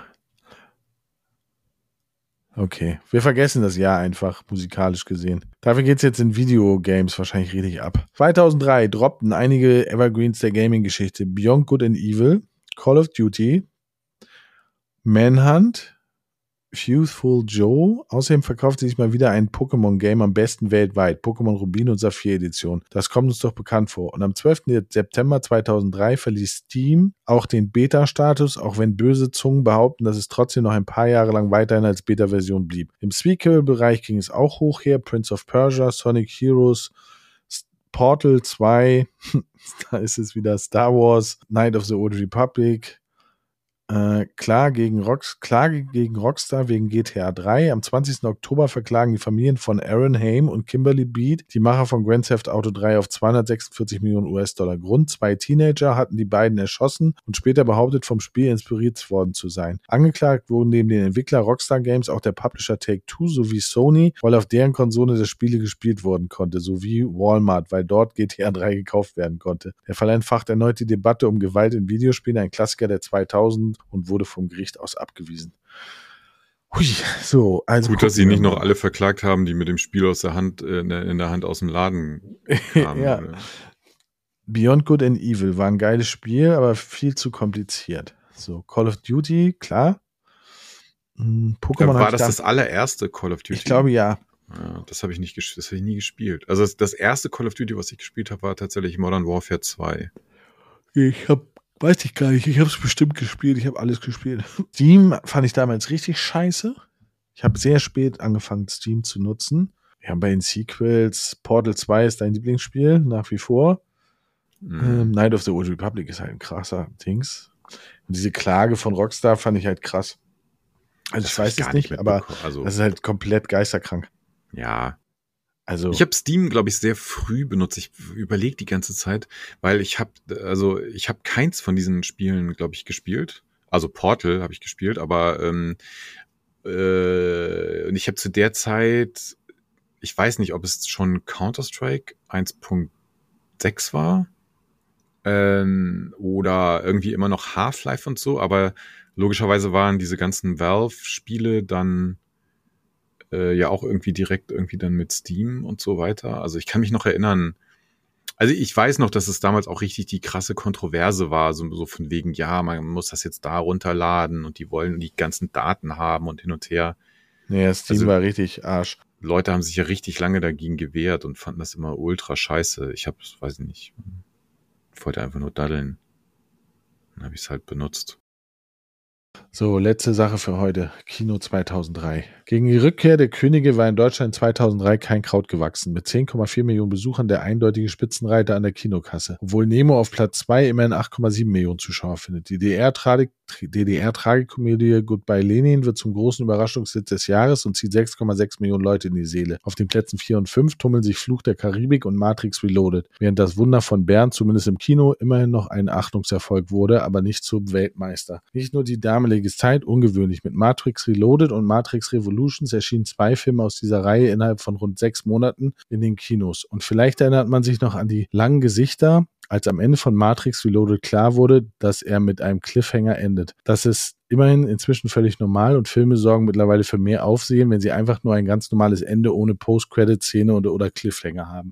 S3: Okay, wir vergessen das Jahr einfach, musikalisch gesehen. Dafür geht's jetzt in Videogames wahrscheinlich richtig ab. zweitausenddrei droppten einige Evergreens der Gaming-Geschichte. Beyond Good and Evil, Call of Duty, Manhunt, Youthful Joe. Außerdem verkauft sich mal wieder ein Pokémon-Game am besten weltweit. Pokémon Rubin und Saphir-Edition. Das kommt uns doch bekannt vor. Und am zwölften September zweitausenddrei verließ Steam auch den Beta-Status, auch wenn böse Zungen behaupten, dass es trotzdem noch ein paar Jahre lang weiterhin als Beta-Version blieb. Im Sequel-Bereich ging es auch hoch her. Prince of Persia, Sonic Heroes, Portal zwei, da ist es wieder Star Wars, Knight of the Old Republic, Äh, klar gegen Rocks, Klage gegen Rockstar wegen G T A drei. Am zwanzigsten Oktober verklagen die Familien von Aaron Haim und Kimberly Beat die Macher von Grand Theft Auto drei auf zweihundertsechsundvierzig Millionen U S-Dollar Grund. Zwei Teenager hatten die beiden erschossen und später behauptet, vom Spiel inspiriert worden zu sein. Angeklagt wurden neben den Entwickler Rockstar Games auch der Publisher Take-Two sowie Sony, weil auf deren Konsole das Spiel gespielt worden konnte, sowie Walmart, weil dort G T A drei gekauft werden konnte. Der Fall entfacht erneut die Debatte um Gewalt in Videospielen, ein Klassiker der zweitausend, und wurde vom Gericht aus abgewiesen. Hui, so, also
S2: gut, dass sie nicht noch alle verklagt haben, die mit dem Spiel aus der Hand, äh, in der Hand aus dem Laden kamen.
S3: Ja. Beyond Good and Evil war ein geiles Spiel, aber viel zu kompliziert. So, Call of Duty, klar. Hm, Pokémon
S2: war
S3: hat
S2: das
S3: da,
S2: das allererste Call of Duty?
S3: Ich glaube, ja.
S2: Ja, das habe ich nicht ges- das habe ich nie gespielt. Also das, das erste Call of Duty, was ich gespielt habe, war tatsächlich Modern Warfare zwei.
S3: Ich habe Weiß ich gar nicht. Ich habe es bestimmt gespielt. Ich habe alles gespielt. Steam fand ich damals richtig scheiße. Ich habe sehr spät angefangen, Steam zu nutzen. Wir haben bei den Sequels, Portal zwei ist dein Lieblingsspiel, nach wie vor. Mhm. Ähm, Knight of the Old Republic ist halt ein krasser Dings. Und diese Klage von Rockstar fand ich halt krass. Also das ich weiß es nicht, nicht aber also, das ist halt komplett geisterkrank.
S2: Ja.
S3: Also
S2: ich habe Steam, glaube ich, sehr früh benutzt. Ich überlege die ganze Zeit, weil ich habe, also ich habe keins von diesen Spielen, glaube ich, gespielt. Also Portal habe ich gespielt, aber ähm, äh, und ich habe zu der Zeit, ich weiß nicht, ob es schon Counter-Strike eins Punkt sechs war ähm, oder irgendwie immer noch Half-Life und so, aber logischerweise waren diese ganzen Valve-Spiele dann ja auch irgendwie direkt irgendwie dann mit Steam und so weiter. Also ich kann mich noch erinnern, also ich weiß noch, dass es damals auch richtig die krasse Kontroverse war, so, so von wegen, ja, man muss das jetzt da runterladen und die wollen die ganzen Daten haben und hin und her.
S3: Ja, Steam also, war richtig Arsch.
S2: Leute haben sich ja richtig lange dagegen gewehrt und fanden das immer ultra scheiße. Ich habe, weiß ich nicht, ich wollte einfach nur daddeln. Dann habe ich es halt benutzt.
S3: So, letzte Sache für heute. Kino zweitausenddrei. Gegen die Rückkehr der Könige war in Deutschland zweitausenddrei kein Kraut gewachsen. Mit zehn Komma vier Millionen Besuchern der eindeutige Spitzenreiter an der Kinokasse. Obwohl Nemo auf Platz zwei immerhin acht Komma sieben Millionen Zuschauer findet. Die D D R-Tragikomödie Goodbye Lenin wird zum großen Überraschungshit des Jahres und zieht sechs Komma sechs Millionen Leute in die Seele. Auf den Plätzen vier und fünf tummeln sich Fluch der Karibik und Matrix Reloaded. Während das Wunder von Bern zumindest im Kino immerhin noch ein Achtungserfolg wurde, aber nicht zum Weltmeister. Nicht nur die damalige Zeit, ungewöhnlich. Mit Matrix Reloaded und Matrix Revolutions erschienen zwei Filme aus dieser Reihe innerhalb von rund sechs Monaten in den Kinos. Und vielleicht erinnert man sich noch an die langen Gesichter, als am Ende von Matrix Reloaded klar wurde, dass er mit einem Cliffhanger endet. Das ist immerhin inzwischen völlig normal und Filme sorgen mittlerweile für mehr Aufsehen, wenn sie einfach nur ein ganz normales Ende ohne Post-Credit-Szene oder, oder Cliffhanger haben.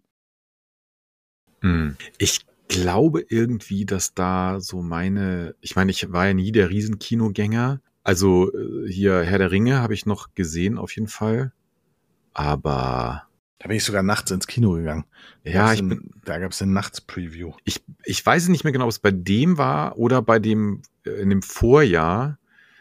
S2: Ich glaube irgendwie, dass da so meine, ich meine, ich war ja nie der Riesenkinogänger. Also hier Herr der Ringe habe ich noch gesehen auf jeden Fall. Aber
S3: da bin ich sogar nachts ins Kino gegangen. Da
S2: ja, ich
S3: ein,
S2: bin,
S3: da gab es eine Nachts-Preview.
S2: Ich, ich weiß nicht mehr genau, ob es bei dem war oder bei dem in dem Vorjahr.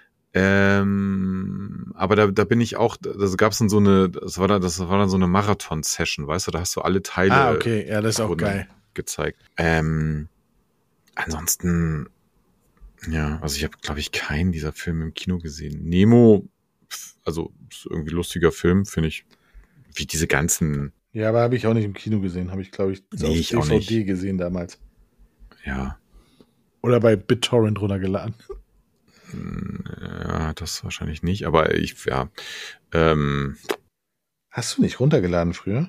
S2: Ähm, aber da, da bin ich auch, da gab es dann so eine, das war dann, das war dann so eine Marathon-Session, weißt du, da hast du alle Teile.
S3: Ah, okay, ja, das ist auch geil.
S2: Gezeigt. Ähm, ansonsten, ja, also ich habe, glaube ich, keinen dieser Filme im Kino gesehen. Nemo, also ist irgendwie ein lustiger Film, finde ich, wie diese ganzen.
S3: Ja, aber habe ich auch nicht im Kino gesehen, habe ich, glaube ich,
S2: nee, ich
S3: auf D V D gesehen damals.
S2: Ja.
S3: Oder bei BitTorrent runtergeladen.
S2: Ja, das wahrscheinlich nicht, aber ich, ja. Ähm,
S3: Hast du nicht runtergeladen früher?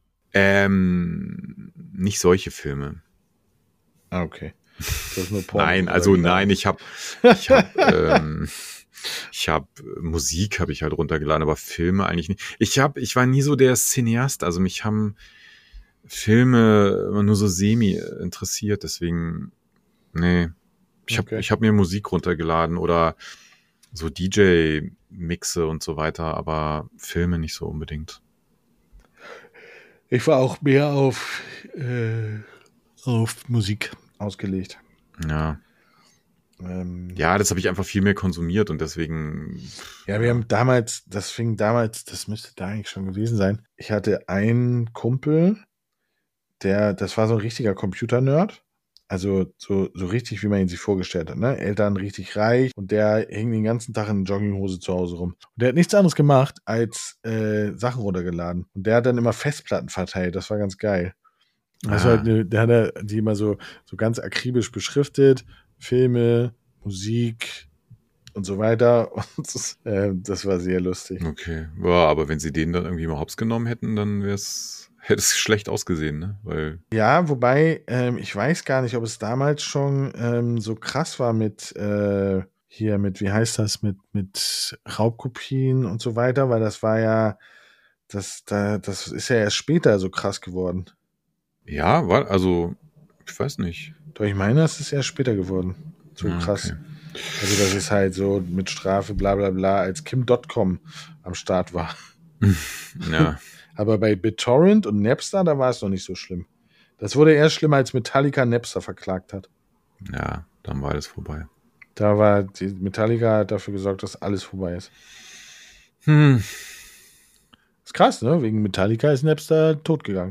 S2: Ähm, nicht solche Filme.
S3: Ah, okay. Das ist nur Porno.
S2: Nein, also nein, ich habe ich hab, ähm, ich habe Musik habe ich halt runtergeladen, aber Filme eigentlich nicht. Ich habe, ich war nie so der Cineast, also mich haben Filme immer nur so semi interessiert, deswegen, nee. Ich habe
S3: okay.
S2: ich habe mir Musik runtergeladen oder so D J mixe und so weiter, aber Filme nicht so unbedingt.
S3: Ich war auch mehr auf, äh, auf Musik ausgelegt.
S2: Ja.
S3: Ähm,
S2: Ja, das habe ich einfach viel mehr konsumiert und deswegen.
S3: Ja, wir haben damals, das fing damals, das müsste da eigentlich schon gewesen sein. Ich hatte einen Kumpel, der, das war so ein richtiger Computer-Nerd. Also so, so richtig, wie man ihn sich vorgestellt hat. Ne? Eltern richtig reich und der hing den ganzen Tag in Jogginghose zu Hause rum. Und der hat nichts anderes gemacht, als äh, Sachen runtergeladen. Und der hat dann immer Festplatten verteilt. Das war ganz geil. Also
S2: Ah.
S3: halt, ne, der hat er die immer so, so ganz akribisch beschriftet. Filme, Musik und so weiter. Und das, äh, das war sehr lustig.
S2: Okay. Ja, aber wenn sie den dann irgendwie mal hops genommen hätten, dann wäre es. Hätte es schlecht ausgesehen, ne? Weil
S3: Ja, wobei, ähm, ich weiß gar nicht, ob es damals schon ähm, so krass war mit äh, hier, mit, wie heißt das, mit, mit Raubkopien und so weiter, weil das war ja, das, da, das ist ja erst später so krass geworden.
S2: Ja, war, also, ich weiß nicht.
S3: Doch ich meine, das ist erst später geworden. So
S2: Ah,
S3: krass.
S2: okay.
S3: Also, das ist halt so mit Strafe, bla bla bla, als Kim Punkt com am Start war.
S2: Ja.
S3: Aber bei BitTorrent und Napster, da war es noch nicht so schlimm. Das wurde erst schlimmer, als Metallica Napster verklagt hat.
S2: Ja, dann war alles vorbei.
S3: Da war die Metallica hat dafür gesorgt, dass alles vorbei ist.
S2: Hm.
S3: Ist krass, ne? Wegen Metallica ist Napster totgegangen.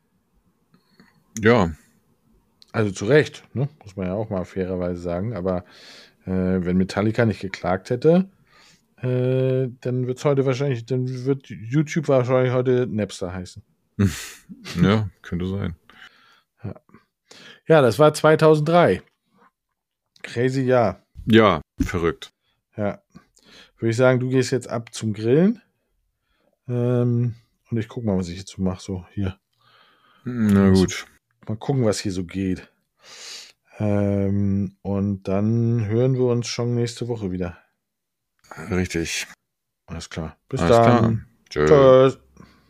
S2: Ja.
S3: Also zu Recht, ne? Muss man ja auch mal fairerweise sagen. Aber äh, wenn Metallica nicht geklagt hätte, äh, dann wird es heute wahrscheinlich, dann wird YouTube wahrscheinlich heute Napster heißen.
S2: Ja, könnte sein.
S3: Ja. Ja, das war zweitausenddrei. Crazy Jahr.
S2: Ja, verrückt.
S3: Ja. Würde ich sagen, du gehst jetzt ab zum Grillen. Ähm, und ich guck mal, was ich jetzt so mache. So, hier.
S2: Na gut.
S3: Mal gucken, was hier so geht. Ähm, und dann hören wir uns schon nächste Woche wieder.
S2: Richtig.
S3: Alles klar. Bis
S2: Alles
S3: dann.
S2: klar. Tschö.
S3: Tschüss.